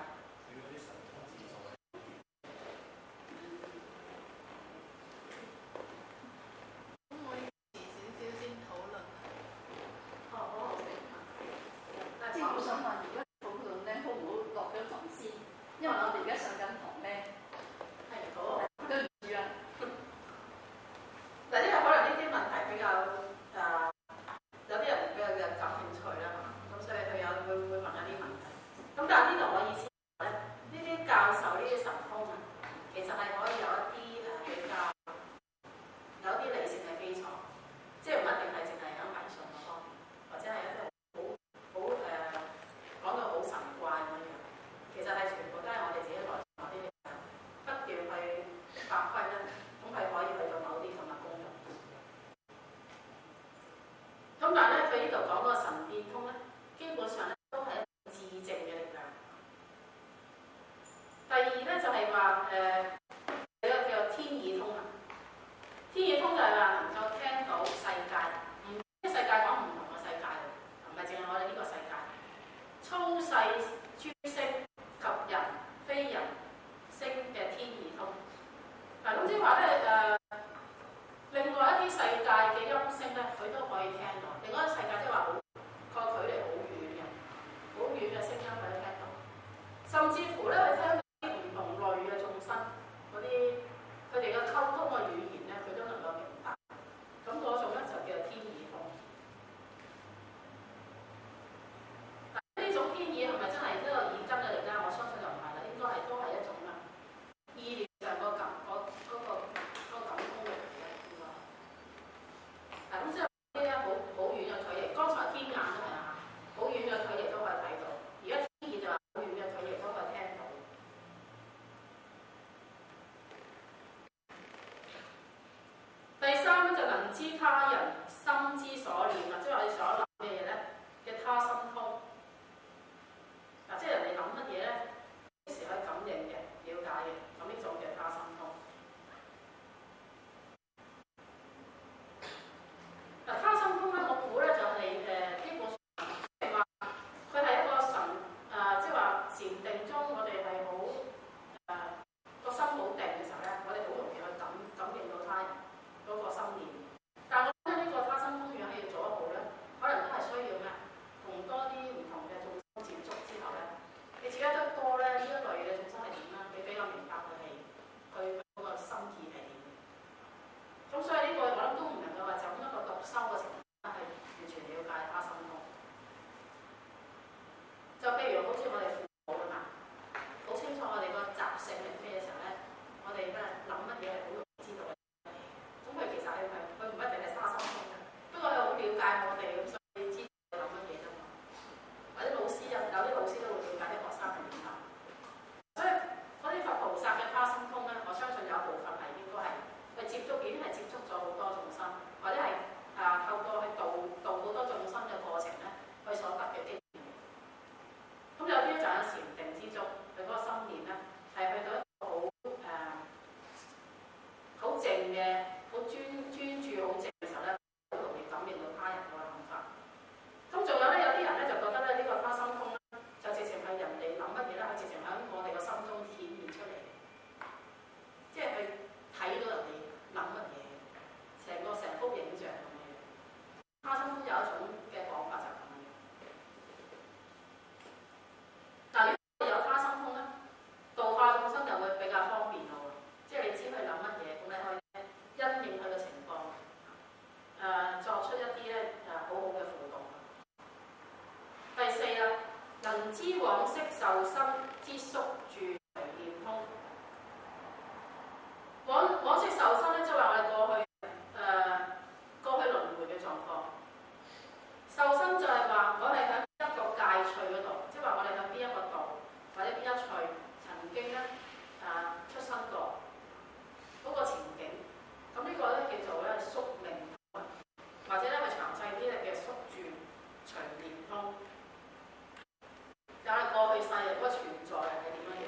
即係我想問，如果討論咧，好唔好落咗堂先？因為我哋而家上緊堂咧， 係好。 對唔住啊。 嗱，因為可能呢啲問題比較誒，有啲人比較比較感興趣啦，咁所以佢有會會問下啲問題。咁但係呢度我意思咧，呢啲教授呢啲神通啊，其實係可以有一啲誒比較有一啲理性嘅基礎，即係唔一定係淨係喺迷信嗰方面，或者係一啲好好誒講咁但係咧，佢呢度講個神變通咧，基本上咧都係一個自證嘅力量。第二咧就係話誒，有個叫做天耳通啊。天耳通就係話能夠聽到世界，唔啲世界講唔同嘅世界，唔係淨係我哋呢個世界。粗細諸聲及人非人聲嘅天耳通。嗱，咁即係話咧誒，另外一啲世界嘅音聲咧，佢都可以聽到。另外一個世界即係話好個距離好遠嘅，好遠嘅聲音佢都聽到。甚至乎咧，佢聽到啲唔同類嘅眾生嗰啲，佢哋嘅溝通嘅語言咧，佢都能夠明白。咁嗰種咧就叫做天耳通。嗱，呢種天耳係咪真係呢個耳根嘅力咧？我相信就唔係啦，應該係都係一種啦，意念上個感嗰嗰個嗰個感通嘅力嘅應該。嗱，咁即係呢啲好好遠嘅距離，剛才天眼都係啊，好遠嘅距離都可以睇到。而家天耳就話好遠嘅距離都可以聽到。第三咧就能知他人心之所念啊，即係我哋所諗嘅嘢咧嘅他心通。嗱，即係人哋諗乜嘢咧，幾時可以感應嘅、了解嘅，咁呢種嘅他心通。嗱，他心通咧，我估咧就係、是、誒基本上，即係話佢係一個神誒，即係話禪定中我哋係好誒個心好定嘅時候咧，我哋好容易去感感應到他人嗰個心念。但係我覺得呢個他心通如果係要做一步咧，可能都係需要咩？同多啲唔同嘅眾生接觸之後咧，你自己得多咧呢一類嘅眾生係點啦？你比較明白佢係佢嗰個心意係點。咁所以呢個我諗都唔能夠話就咁一個獨修嘅情況係完全了解他心通。就譬如好似我哋父母啊嘛，好清楚我哋個習性係咩嘅時候咧，我哋咧諗乜嘢係好容易知道嘅。咁佢其實係佢佢唔一定係他心通嘅，不過佢好了解我哋，咁所以知道你諗乜嘢啫嘛。或者老師有有啲老師都會了解啲學生係點諗。所以嗰啲佛菩薩嘅他心通咧，我相信有部分係應該係佢接觸已經係接觸咗好多眾生，或者係啊透過去度度好多眾生嘅過程咧，佢所得嘅經驗。咁有啲就喺禪定之中，佢嗰個心念咧係去到一個好誒好靜嘅、好專專注、好靜嘅時候咧，好容易感應到他人嗰個諗法。咁仲有咧，有啲人咧就覺得咧呢個他心通咧，就直情係人哋諗乜嘢咧，佢直情喺我哋個心中顯現出嚟，即係佢睇到人哋諗乜嘢，成個成幅影像咁樣。他心通有一種嘅講法就係咁樣。但係如果有他心通咧，度化眾生就會比較方便咯。即係你知佢諗乜嘢，咁你可以因應佢嘅情況，誒、呃、作出一啲咧誒好好嘅輔導。第四啦，能知往昔受生之宿住隨念通。往往昔受生咧，即係話我哋過去誒、呃、過去輪迴嘅狀況。受生就係話我哋喺一個界趣嗰度，即係話我哋喺邊一個道或者邊一趣曾經咧誒、呃、出生過嗰個情景。咁呢個咧叫做咧宿命通，或者咧佢詳細啲咧嘅宿住隨念通。但係過去世嗰個存在係點樣樣？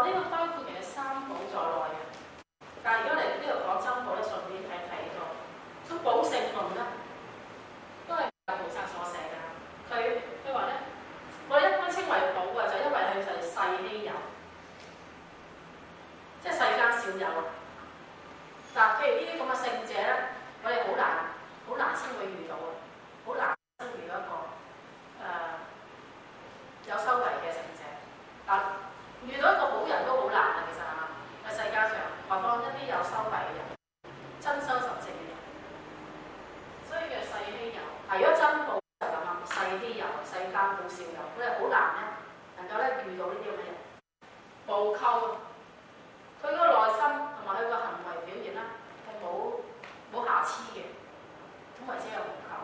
呢個包括其實三寶在內嘅。但係如果嚟呢度講珍寶咧，順便睇睇咗。咁寶性論咧，都係菩薩所寫㗎。佢佢話咧，我一般稱為寶嘅，就因為佢就係世稀有，即係世間少有啊。嗱，譬如呢啲咁嘅聖者咧，我哋好難好難先會遇到啊，好難先遇到一個誒、呃、有修為嘅聖者。嗱，遇到一個好人都好難啊，其實係嘛？喺世界上，何況一啲有修為嘅人，真修實證嘅人，所以叫世稀有。係，如果真寶就咁啊，世稀有，世間好少有，佢係好難咧，能夠咧遇到呢啲咁嘅人。無咎，佢個內心同埋佢個行為表現咧係冇冇瑕疵嘅，咁為之係無咎。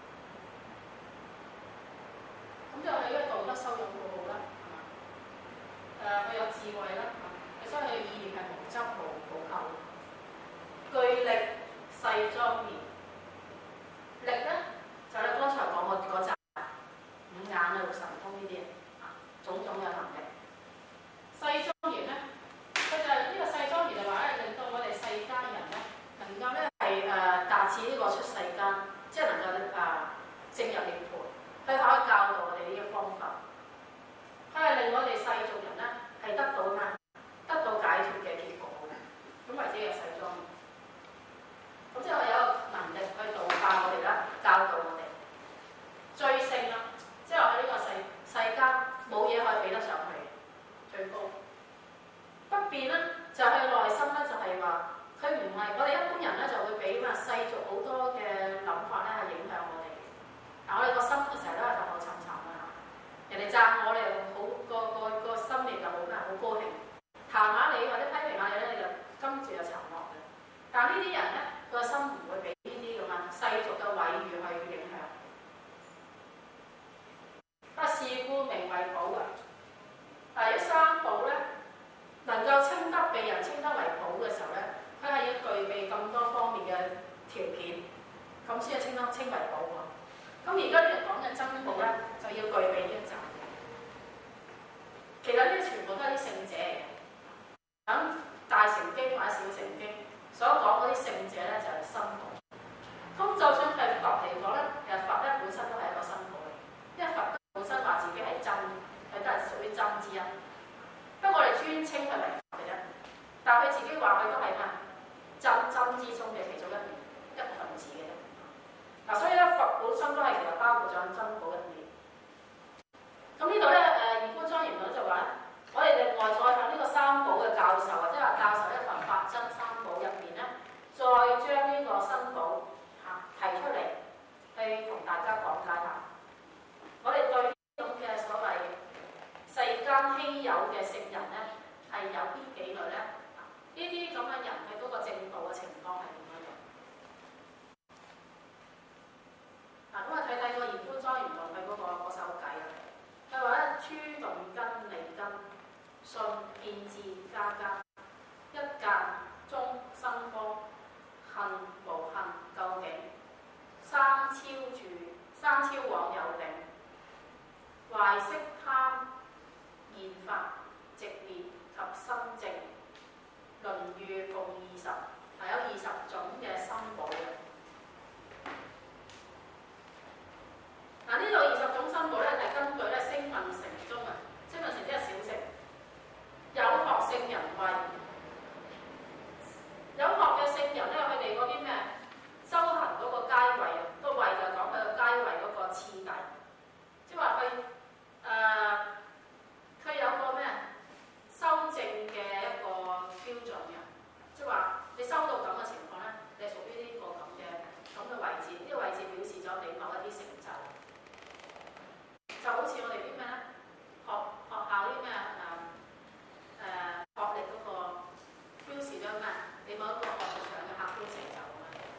咁就係一個道德修養好好啦，係嘛？誒、呃，佢有智慧啦，佢所以佢嘅意念係無執無無咎。具力勢莊嚴，力咧就係剛才講過嗰集五眼啊、六神通呢啲啊，種種嘅能力。勢莊嚴咧，佢就係呢個勢莊嚴就話咧，令到我哋世間人咧能夠咧係誒達至呢個出世間，即係能夠誒證入涅槃，佢可以教導我哋呢個方法。佢係令我哋世俗人咧係得到咩？得到解脫嘅結果嘅，咁為之嘅勢莊嚴。咁即係有一個能力去導化我哋啦，教導我哋。最勝啦，即係話喺呢個世世間冇嘢可以比得上佢最高。不變咧，就係佢內心咧，就係話佢唔係我哋一般人咧，就會俾咩世俗好多嘅諗法咧係影響我哋。嗱，我哋個心成日都係浮浮沉沉啊，人哋讚我，你又好個個個心裏就好咩好高興，彈下你或者批評下你咧，你就跟住就沉落嘅。但係呢啲人咧，個心唔會俾呢啲咁啊世俗嘅毀譽去影響。啊，是故名為寶啊！但係呢三寶咧，能夠稱得被人稱得為寶嘅時候咧，佢係要具備咁多方面嘅條件，咁先係稱得稱為寶喎。咁而家呢度講嘅珍寶咧，就要具備呢一集。其實呢啲全部都係啲聖者嚟嘅。咁大乘經或者小乘經所講嗰啲聖者咧，就係心寶。咁就算係佛嚟講咧，其實佛咧本身都係一個心寶嚟，因為佛本身話自己係真，佢都係屬於真之一。不過我哋尊稱佢為佛嘅啫，但係佢自己話佢都係咩？真真之中嘅其中一面一個分子嘅啫。嗱、啊，所以咧佛本身都係其實包括咗珍寶入面。咁呢度咧誒《現觀莊嚴論》就話咧，我哋另外再向呢個三寶嘅教授，或者話教授呢佛法真三寶入面咧，再將呢個新寶嚇、啊、提出嚟，去同大家講解下。我哋對呢種嘅所謂世間稀有嘅聖人咧，係有邊幾類咧？呢啲咁嘅人佢嗰個正道嘅情況係點樣樣？嗱，咁啊睇睇個《現觀莊嚴論》佢嗰個嗰首偈啊，佢話咧：諸鈍根利根，信見智家家，一間中生光，恨無恨究竟，三超住三超往有定，壞色貪現法直滅及心正，論語共二十，係有二十種嘅心寶嘅。嗱，呢度二十種心寶咧，係根據咧聲聞乘中啊，聲聞乘即係小乘，有學聖人位，有學嘅聖人咧，佢哋嗰啲咩修行嗰個階位啊，個位就講佢個階位嗰個次第，即係話佢誒佢有個咩修正嘅一個標準嘅，即係話你修到咁嘅情況咧，你係屬於呢個咁嘅咁嘅位置，呢個位置表示咗你某一啲成就。就好似我哋啲咩咧，學學校啲咩誒誒學歷嗰個標示咗咩？你某一個學術上嘅客觀成就啊嘛。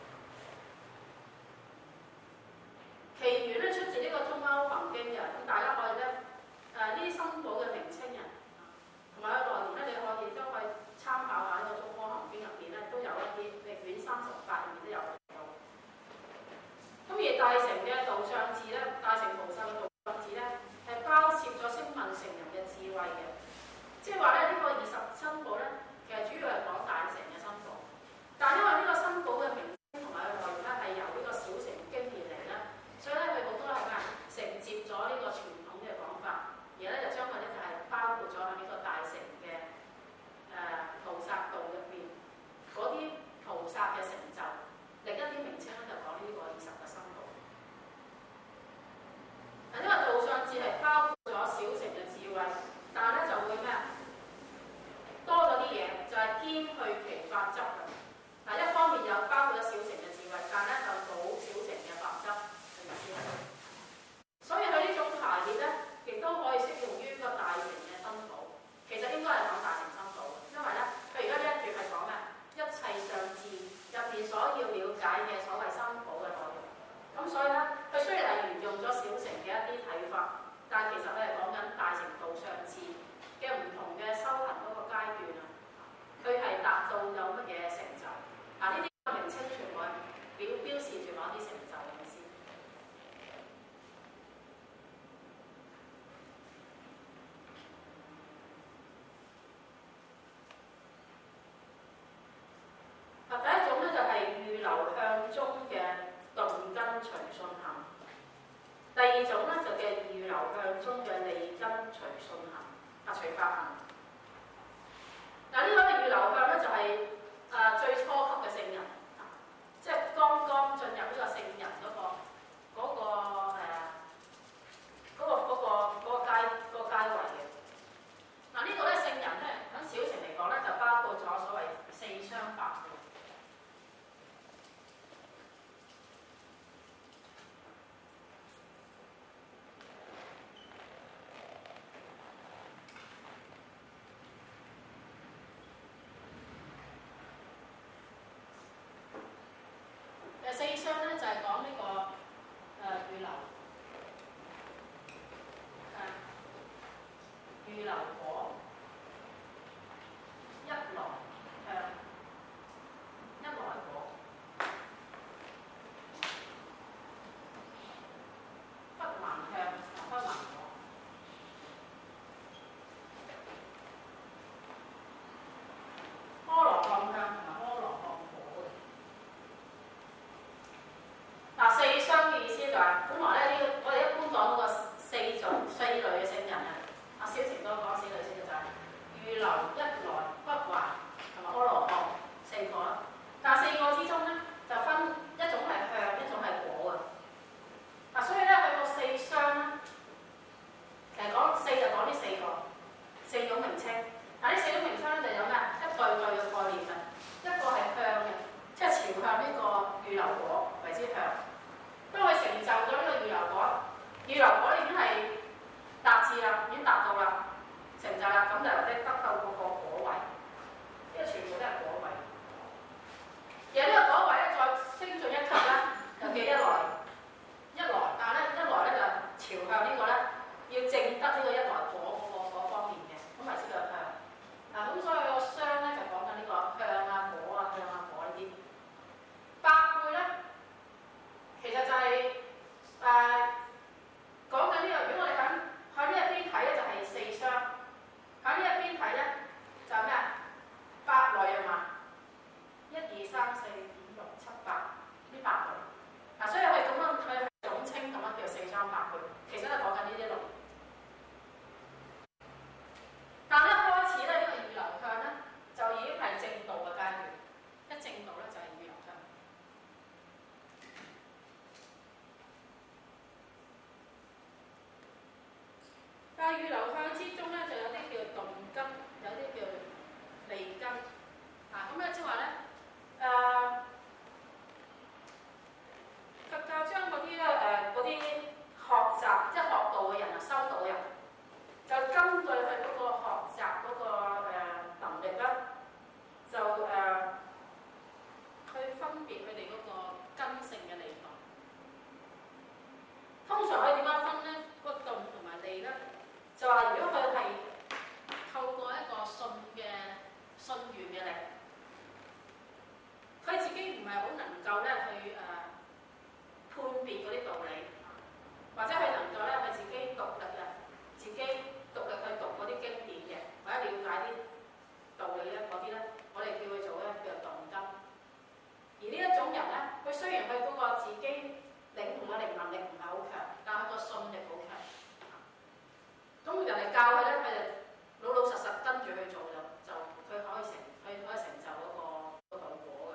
係好能夠咧去誒、呃、判別嗰啲道理，或者佢能夠咧佢自己獨立嘅，自己獨立去讀嗰啲經典嘅，或者了解啲道理咧嗰啲咧，我哋叫佢做咧叫做鈍根。而呢一種人咧，佢雖然佢嗰個自己領悟嘅靈能力唔係好強，但係佢個信力好強。咁人哋教佢咧，佢就老老實實跟住去做就就佢可以成佢可以成就嗰、嗰個嗰個果嘅。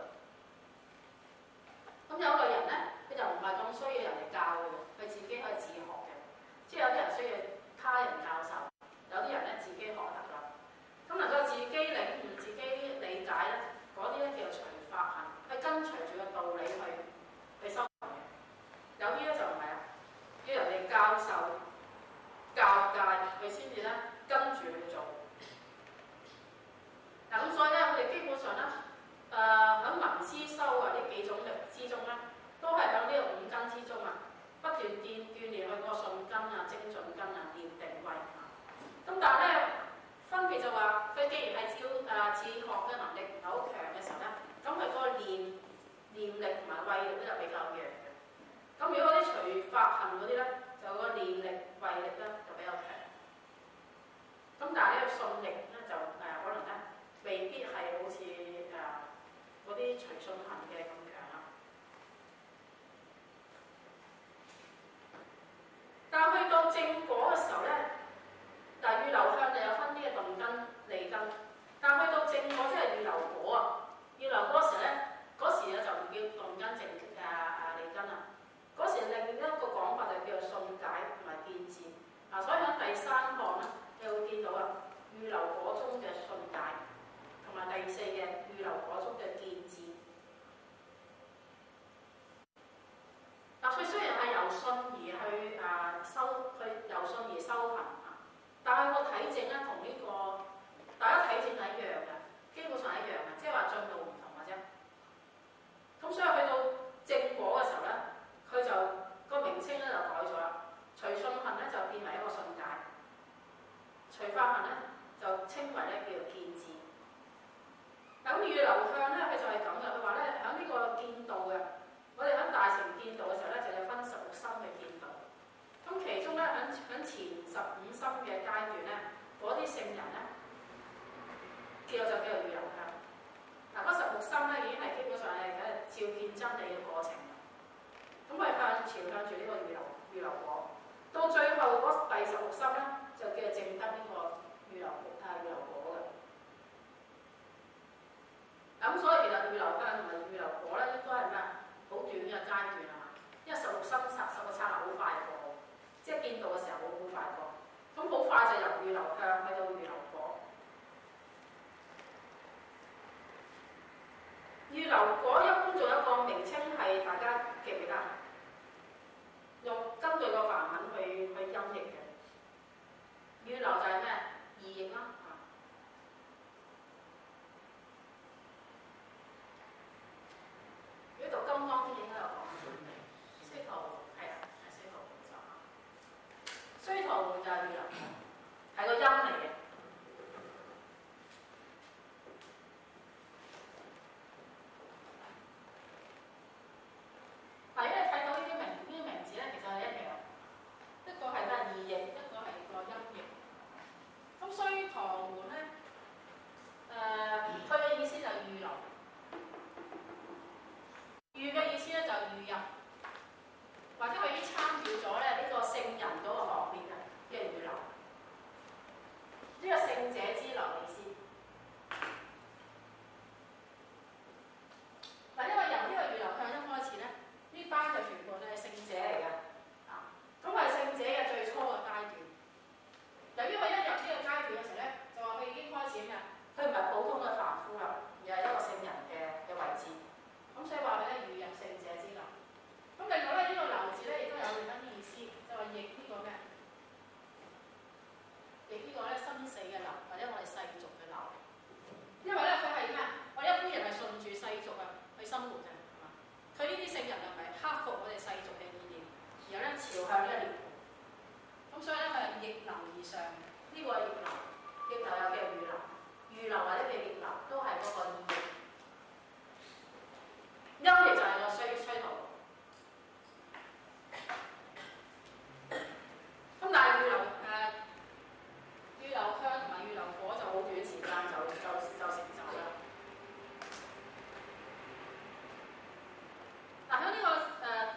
咁有一個人咧，佢就唔係咁需要人哋教嘅，佢自己可以自學嘅。即係有啲人需要他人教授，有啲人咧自己學得啦。咁能夠自己領悟、自己理解咧，嗰啲咧叫做隨法行，去跟隨住個道理去去修行嘅。有啲咧就唔係啊，要人哋教授、教誡，佢先至咧跟住去做。嗱咁所以咧，我哋基本上咧，誒喺聞思修啊呢幾種力之中咧，都係喺呢個五根之中啊，不斷鍛鍛鍊佢嗰個信根啊、精進根啊、念定慧啊。咁但係咧，分別就話佢既然係照誒自學嘅能力唔係好強嘅時候咧，咁佢嗰個念念力同埋慧力咧就比較弱嘅。咁如果嗰啲隨法行嗰啲咧，就個念力、慧力咧就比較強。咁但係呢個信力咧就誒、呃、可能咧未必係好似誒嗰啲隨信行嘅咁強啦。但係去到正果嘅時候咧，嗱預流向就有分呢個鈍根、利根。但係去到正果即係預流果啊，預流嗰時咧，嗰時咧就唔叫鈍根正誒誒利根啦。嗰時另一個講法就叫做信解同埋見智。嗱、啊，所以喺第三項咧，你會見到啊，預流果中嘅信解，同埋第四嘅預流果中嘅見智。嗱、啊，佢雖然係由信而去啊修，去由信而修行啊，但係個體證咧同呢個大家體證係一樣嘅，基本上係一樣嘅，即係話進度唔同嘅啫。咁所以去到正果嘅時候咧，佢就、個名稱咧就改咗啦。隨信行咧就變為一個信解，隨法行咧就稱為咧叫做見智。咁預流向咧，佢就係咁嘅。佢話咧喺呢個見道嘅，我哋喺大乘見道嘅時候咧，就有分十六心嘅見道。咁其中咧喺喺前十五心嘅階段咧，嗰啲聖人咧叫就叫做預流向。嗱，嗰十六心咧已經係基本上係喺照見真理嘅過程。咁佢向朝向住呢個預流預流果，到最後嗰第十六心咧，就叫做證得呢個預流啊預流果嘅。咁所以其實預流向同埋預流果咧，應該係咩？好短嘅階段啊嘛，因為十六心拆十個剎那好快過，即係見道嘅時候好好快過。咁好快就由預流向去到預流果。預流果一般仲有一個名稱係大家記唔記得？用根據個梵文去去音譯嘅。預流就係咩？意譯啦。如果讀金剛經應該有講。須陀係啊，係須陀洹就係須陀洹就係預流，係個音嚟嘅。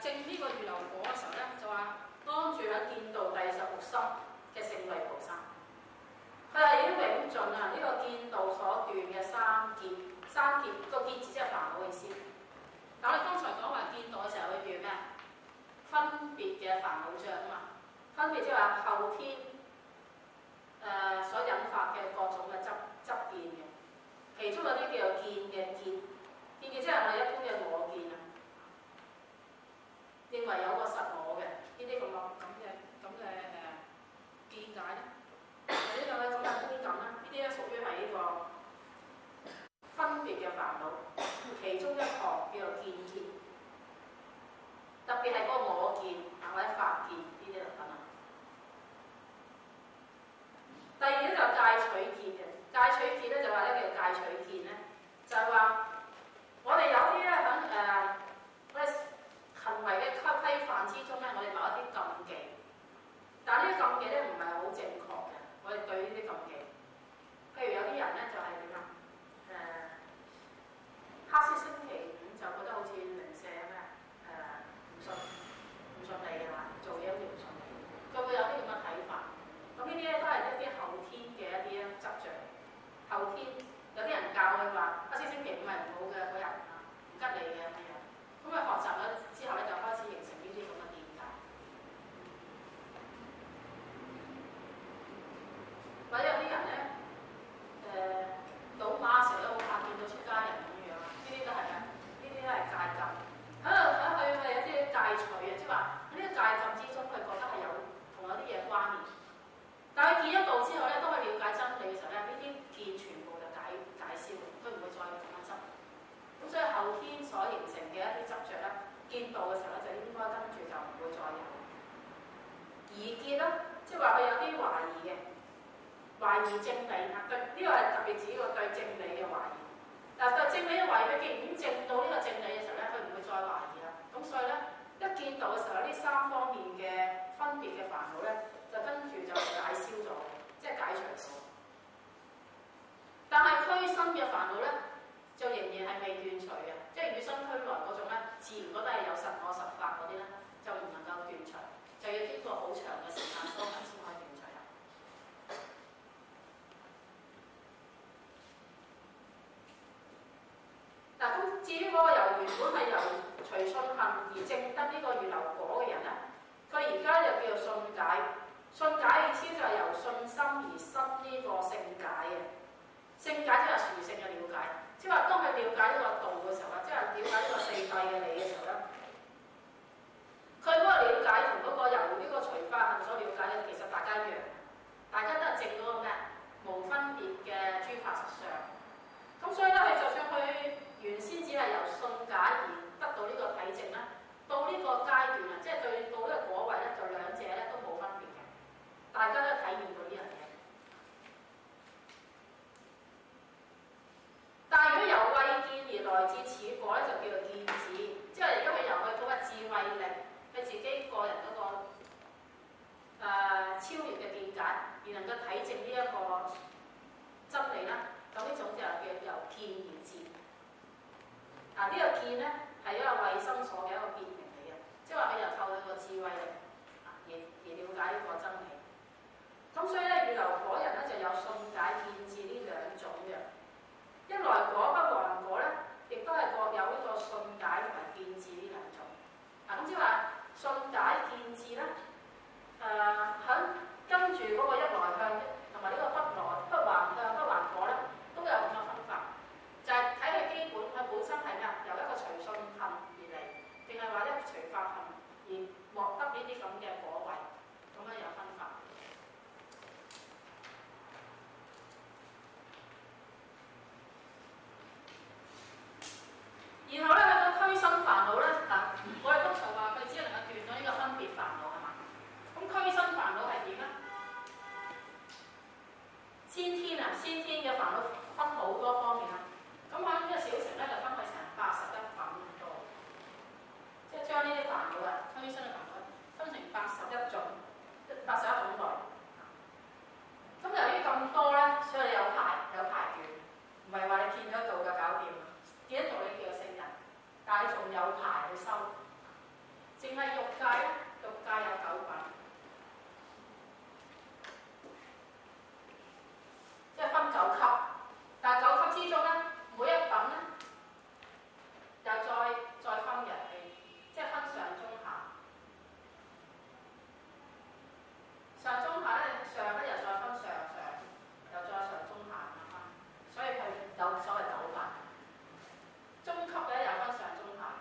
證呢個預流果嘅時候咧，就話安住喺見道第十六心嘅勝利菩薩，佢係已經永盡啊呢個見道所斷嘅三結，三結個結字即係煩惱嘅意思。但我哋剛才講話見道嘅時候，佢叫咩？分別嘅煩惱障啊嘛，分別即係話後天誒、呃、所引發嘅各種嘅執執見嘅，其中有啲叫做見嘅見，見嘅即係我哋一般嘅我見啊，認為有個實我嘅呢啲咁嘅咁嘅咁嘅誒見解咧，有啲咁嘅咁嘅觀感啦，呢啲咧屬於係呢個分別嘅煩惱，其中一項叫做見見。特別係嗰個我見啊或者法見呢啲就得啦。第二咧就戒取見嘅，戒取見咧就話咧叫戒取見咧，就係話我哋有啲咧喺誒我哋行為嘅規規範之中咧，我哋某一啲禁忌，但係呢啲禁忌咧唔係好正確嘅，我哋對呢啲禁忌，譬如有啲人咧就係點啊誒黑色星期五就覺得好似零舍咩誒。唔順唔順利嘅嘛，做嘢好似唔順利，佢會有啲咁嘅睇法。咁呢啲咧都係一啲後天嘅一啲執著。後天有啲人教佢話，黑色星期五係唔好嘅嗰日啊，唔吉利嘅咁樣。咁佢學習咗之後咧，就開始形成呢啲咁嘅見解。或者有啲人咧，誒賭馬成日都好怕見到出家人咁樣啊，呢啲都係咩？呢啲都係戒禁。喺度喺佢係有啲戒取啊，即係話喺呢個戒禁之中，佢覺得係有同有啲嘢關聯。但係佢見咗道之後咧，當佢了解真理嘅時候咧，呢啲見全部就解解消，佢唔會再咁樣執。咁所以後天所形成嘅一啲執着咧，見道嘅時候咧，就應該跟住就唔會再有。疑見啦，即係話佢有啲懷疑嘅，懷疑正理啊，對呢個係特別指個對正理嘅懷疑。嗱，對正理嘅懷疑，佢既然已經證到呢個正理嘅時候咧，佢唔會再懷疑啦。咁所以咧，一見到嘅時候，呢三方面嘅分別嘅煩惱咧，就跟住就解消咗，即係解除咗。但係俱生嘅煩惱咧，就仍然係未斷除嘅，即係與生俱來嗰種咧，自然覺得係有實我實法嗰啲咧，就唔能夠斷除，就要經過好長嘅時間修行先可以斷除啦。嗱，咁至於嗰個由原本係由隨信行而證得呢個預流果嘅人咧，佢而家就叫做信解。信解嘅意思就係由信心而生呢個聖解嘅。聖解即係殊勝嘅了解，即係話當佢了解呢個道嘅時候啊，即係了解呢個四諦嘅理嘅時候咧，佢嗰個了解同嗰個由呢個隨法行所了解咧，其實大家一樣，大家都係證嗰個咩無分別嘅諸法實相。咁所以咧，佢就算佢原先只係由信解而得到呢個體證咧，到呢個階段啊，即係對到呢個果位咧，就兩者咧都冇分別嘅，大家都體驗到呢樣嘢。但係如果由慧見而來至此果咧，就叫做見智，即係因為由佢嗰個智慧力，佢自己個人嗰、那個誒、呃、超越嘅見解，而能夠體證呢一個真理啦。咁呢種就係叫由見而智。嗱、啊，呢、這個見咧係一個慧心所嘅一個辨明嚟嘅，即係話佢又透過個智慧力啊，而而了解呢個真理。咁所以咧，預流果人咧就有信解見智呢兩種嘅。一來果不還果咧，亦都係各有呢個信解同埋見智呢兩種。嗱、啊，咁即係話信解見智咧，誒喺跟住嗰個一來向同埋呢個不來不還向不還果咧，都有咁嘅分法。就係睇佢基本，佢本身係咩啊？由一個隨信行而嚟，定係話一個隨法行而獲得呢啲咁嘅果位，咁樣有分法。然後咧，佢個俱生煩惱咧，嗱，我哋剛才話佢只係能夠斷咗呢個分別煩惱係嘛？咁俱生煩惱係點咧？先天啊，先天嘅煩惱分好多方面啦。咁喺呢個小乘咧，就分佢成八十一品咁多，即係將呢啲煩惱啊，俱生嘅煩惱分成八十一種，八十一種類。咁由於咁多咧，所以有排有排斷，唔係話你見咗道就搞掂。見得到你叫做聖人，但係仲有排去修。 淨係欲界咧，欲界有九品，即係分九級。但係九級之中咧，每一品咧又再再分嘅，即係分上中下。上中下咧，上咧又再分上上，又再上中下咁分，所以佢有所謂九品。中級咧又分上中下。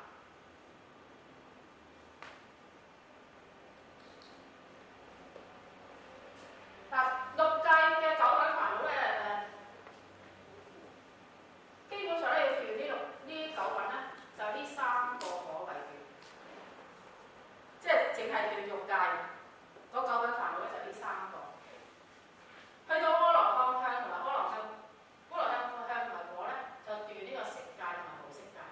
嗱，六界嘅九品煩惱咧誒，基本上咧要斷呢六呢九品咧，就呢三個果位斷，即係淨係斷欲界嗰九品煩惱咧，就呢三個。去到阿羅漢向同埋阿羅向，阿羅向向同埋果咧，就斷呢個色界同埋無色界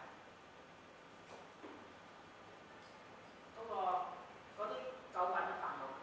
嗰、個嗰啲九品嘅煩惱。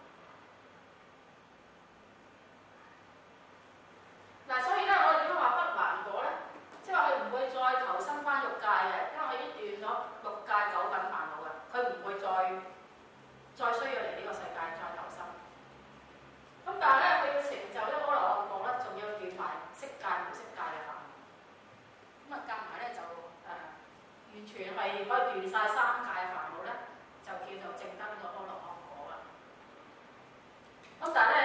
嗱，所以咧，我哋點解話不還果咧？即係話佢唔會再投身翻欲界嘅，因為佢已經斷咗欲界九品煩惱嘅，佢唔會再再需要嚟呢個世界再投身。咁但係咧，佢要成就一阿羅漢果咧，仲要斷埋色界無色界嘅煩惱。咁啊，夾埋咧就誒、呃、完全係可以斷晒三界煩惱咧，就叫做證得呢個阿羅漢果啦。咁但係咧。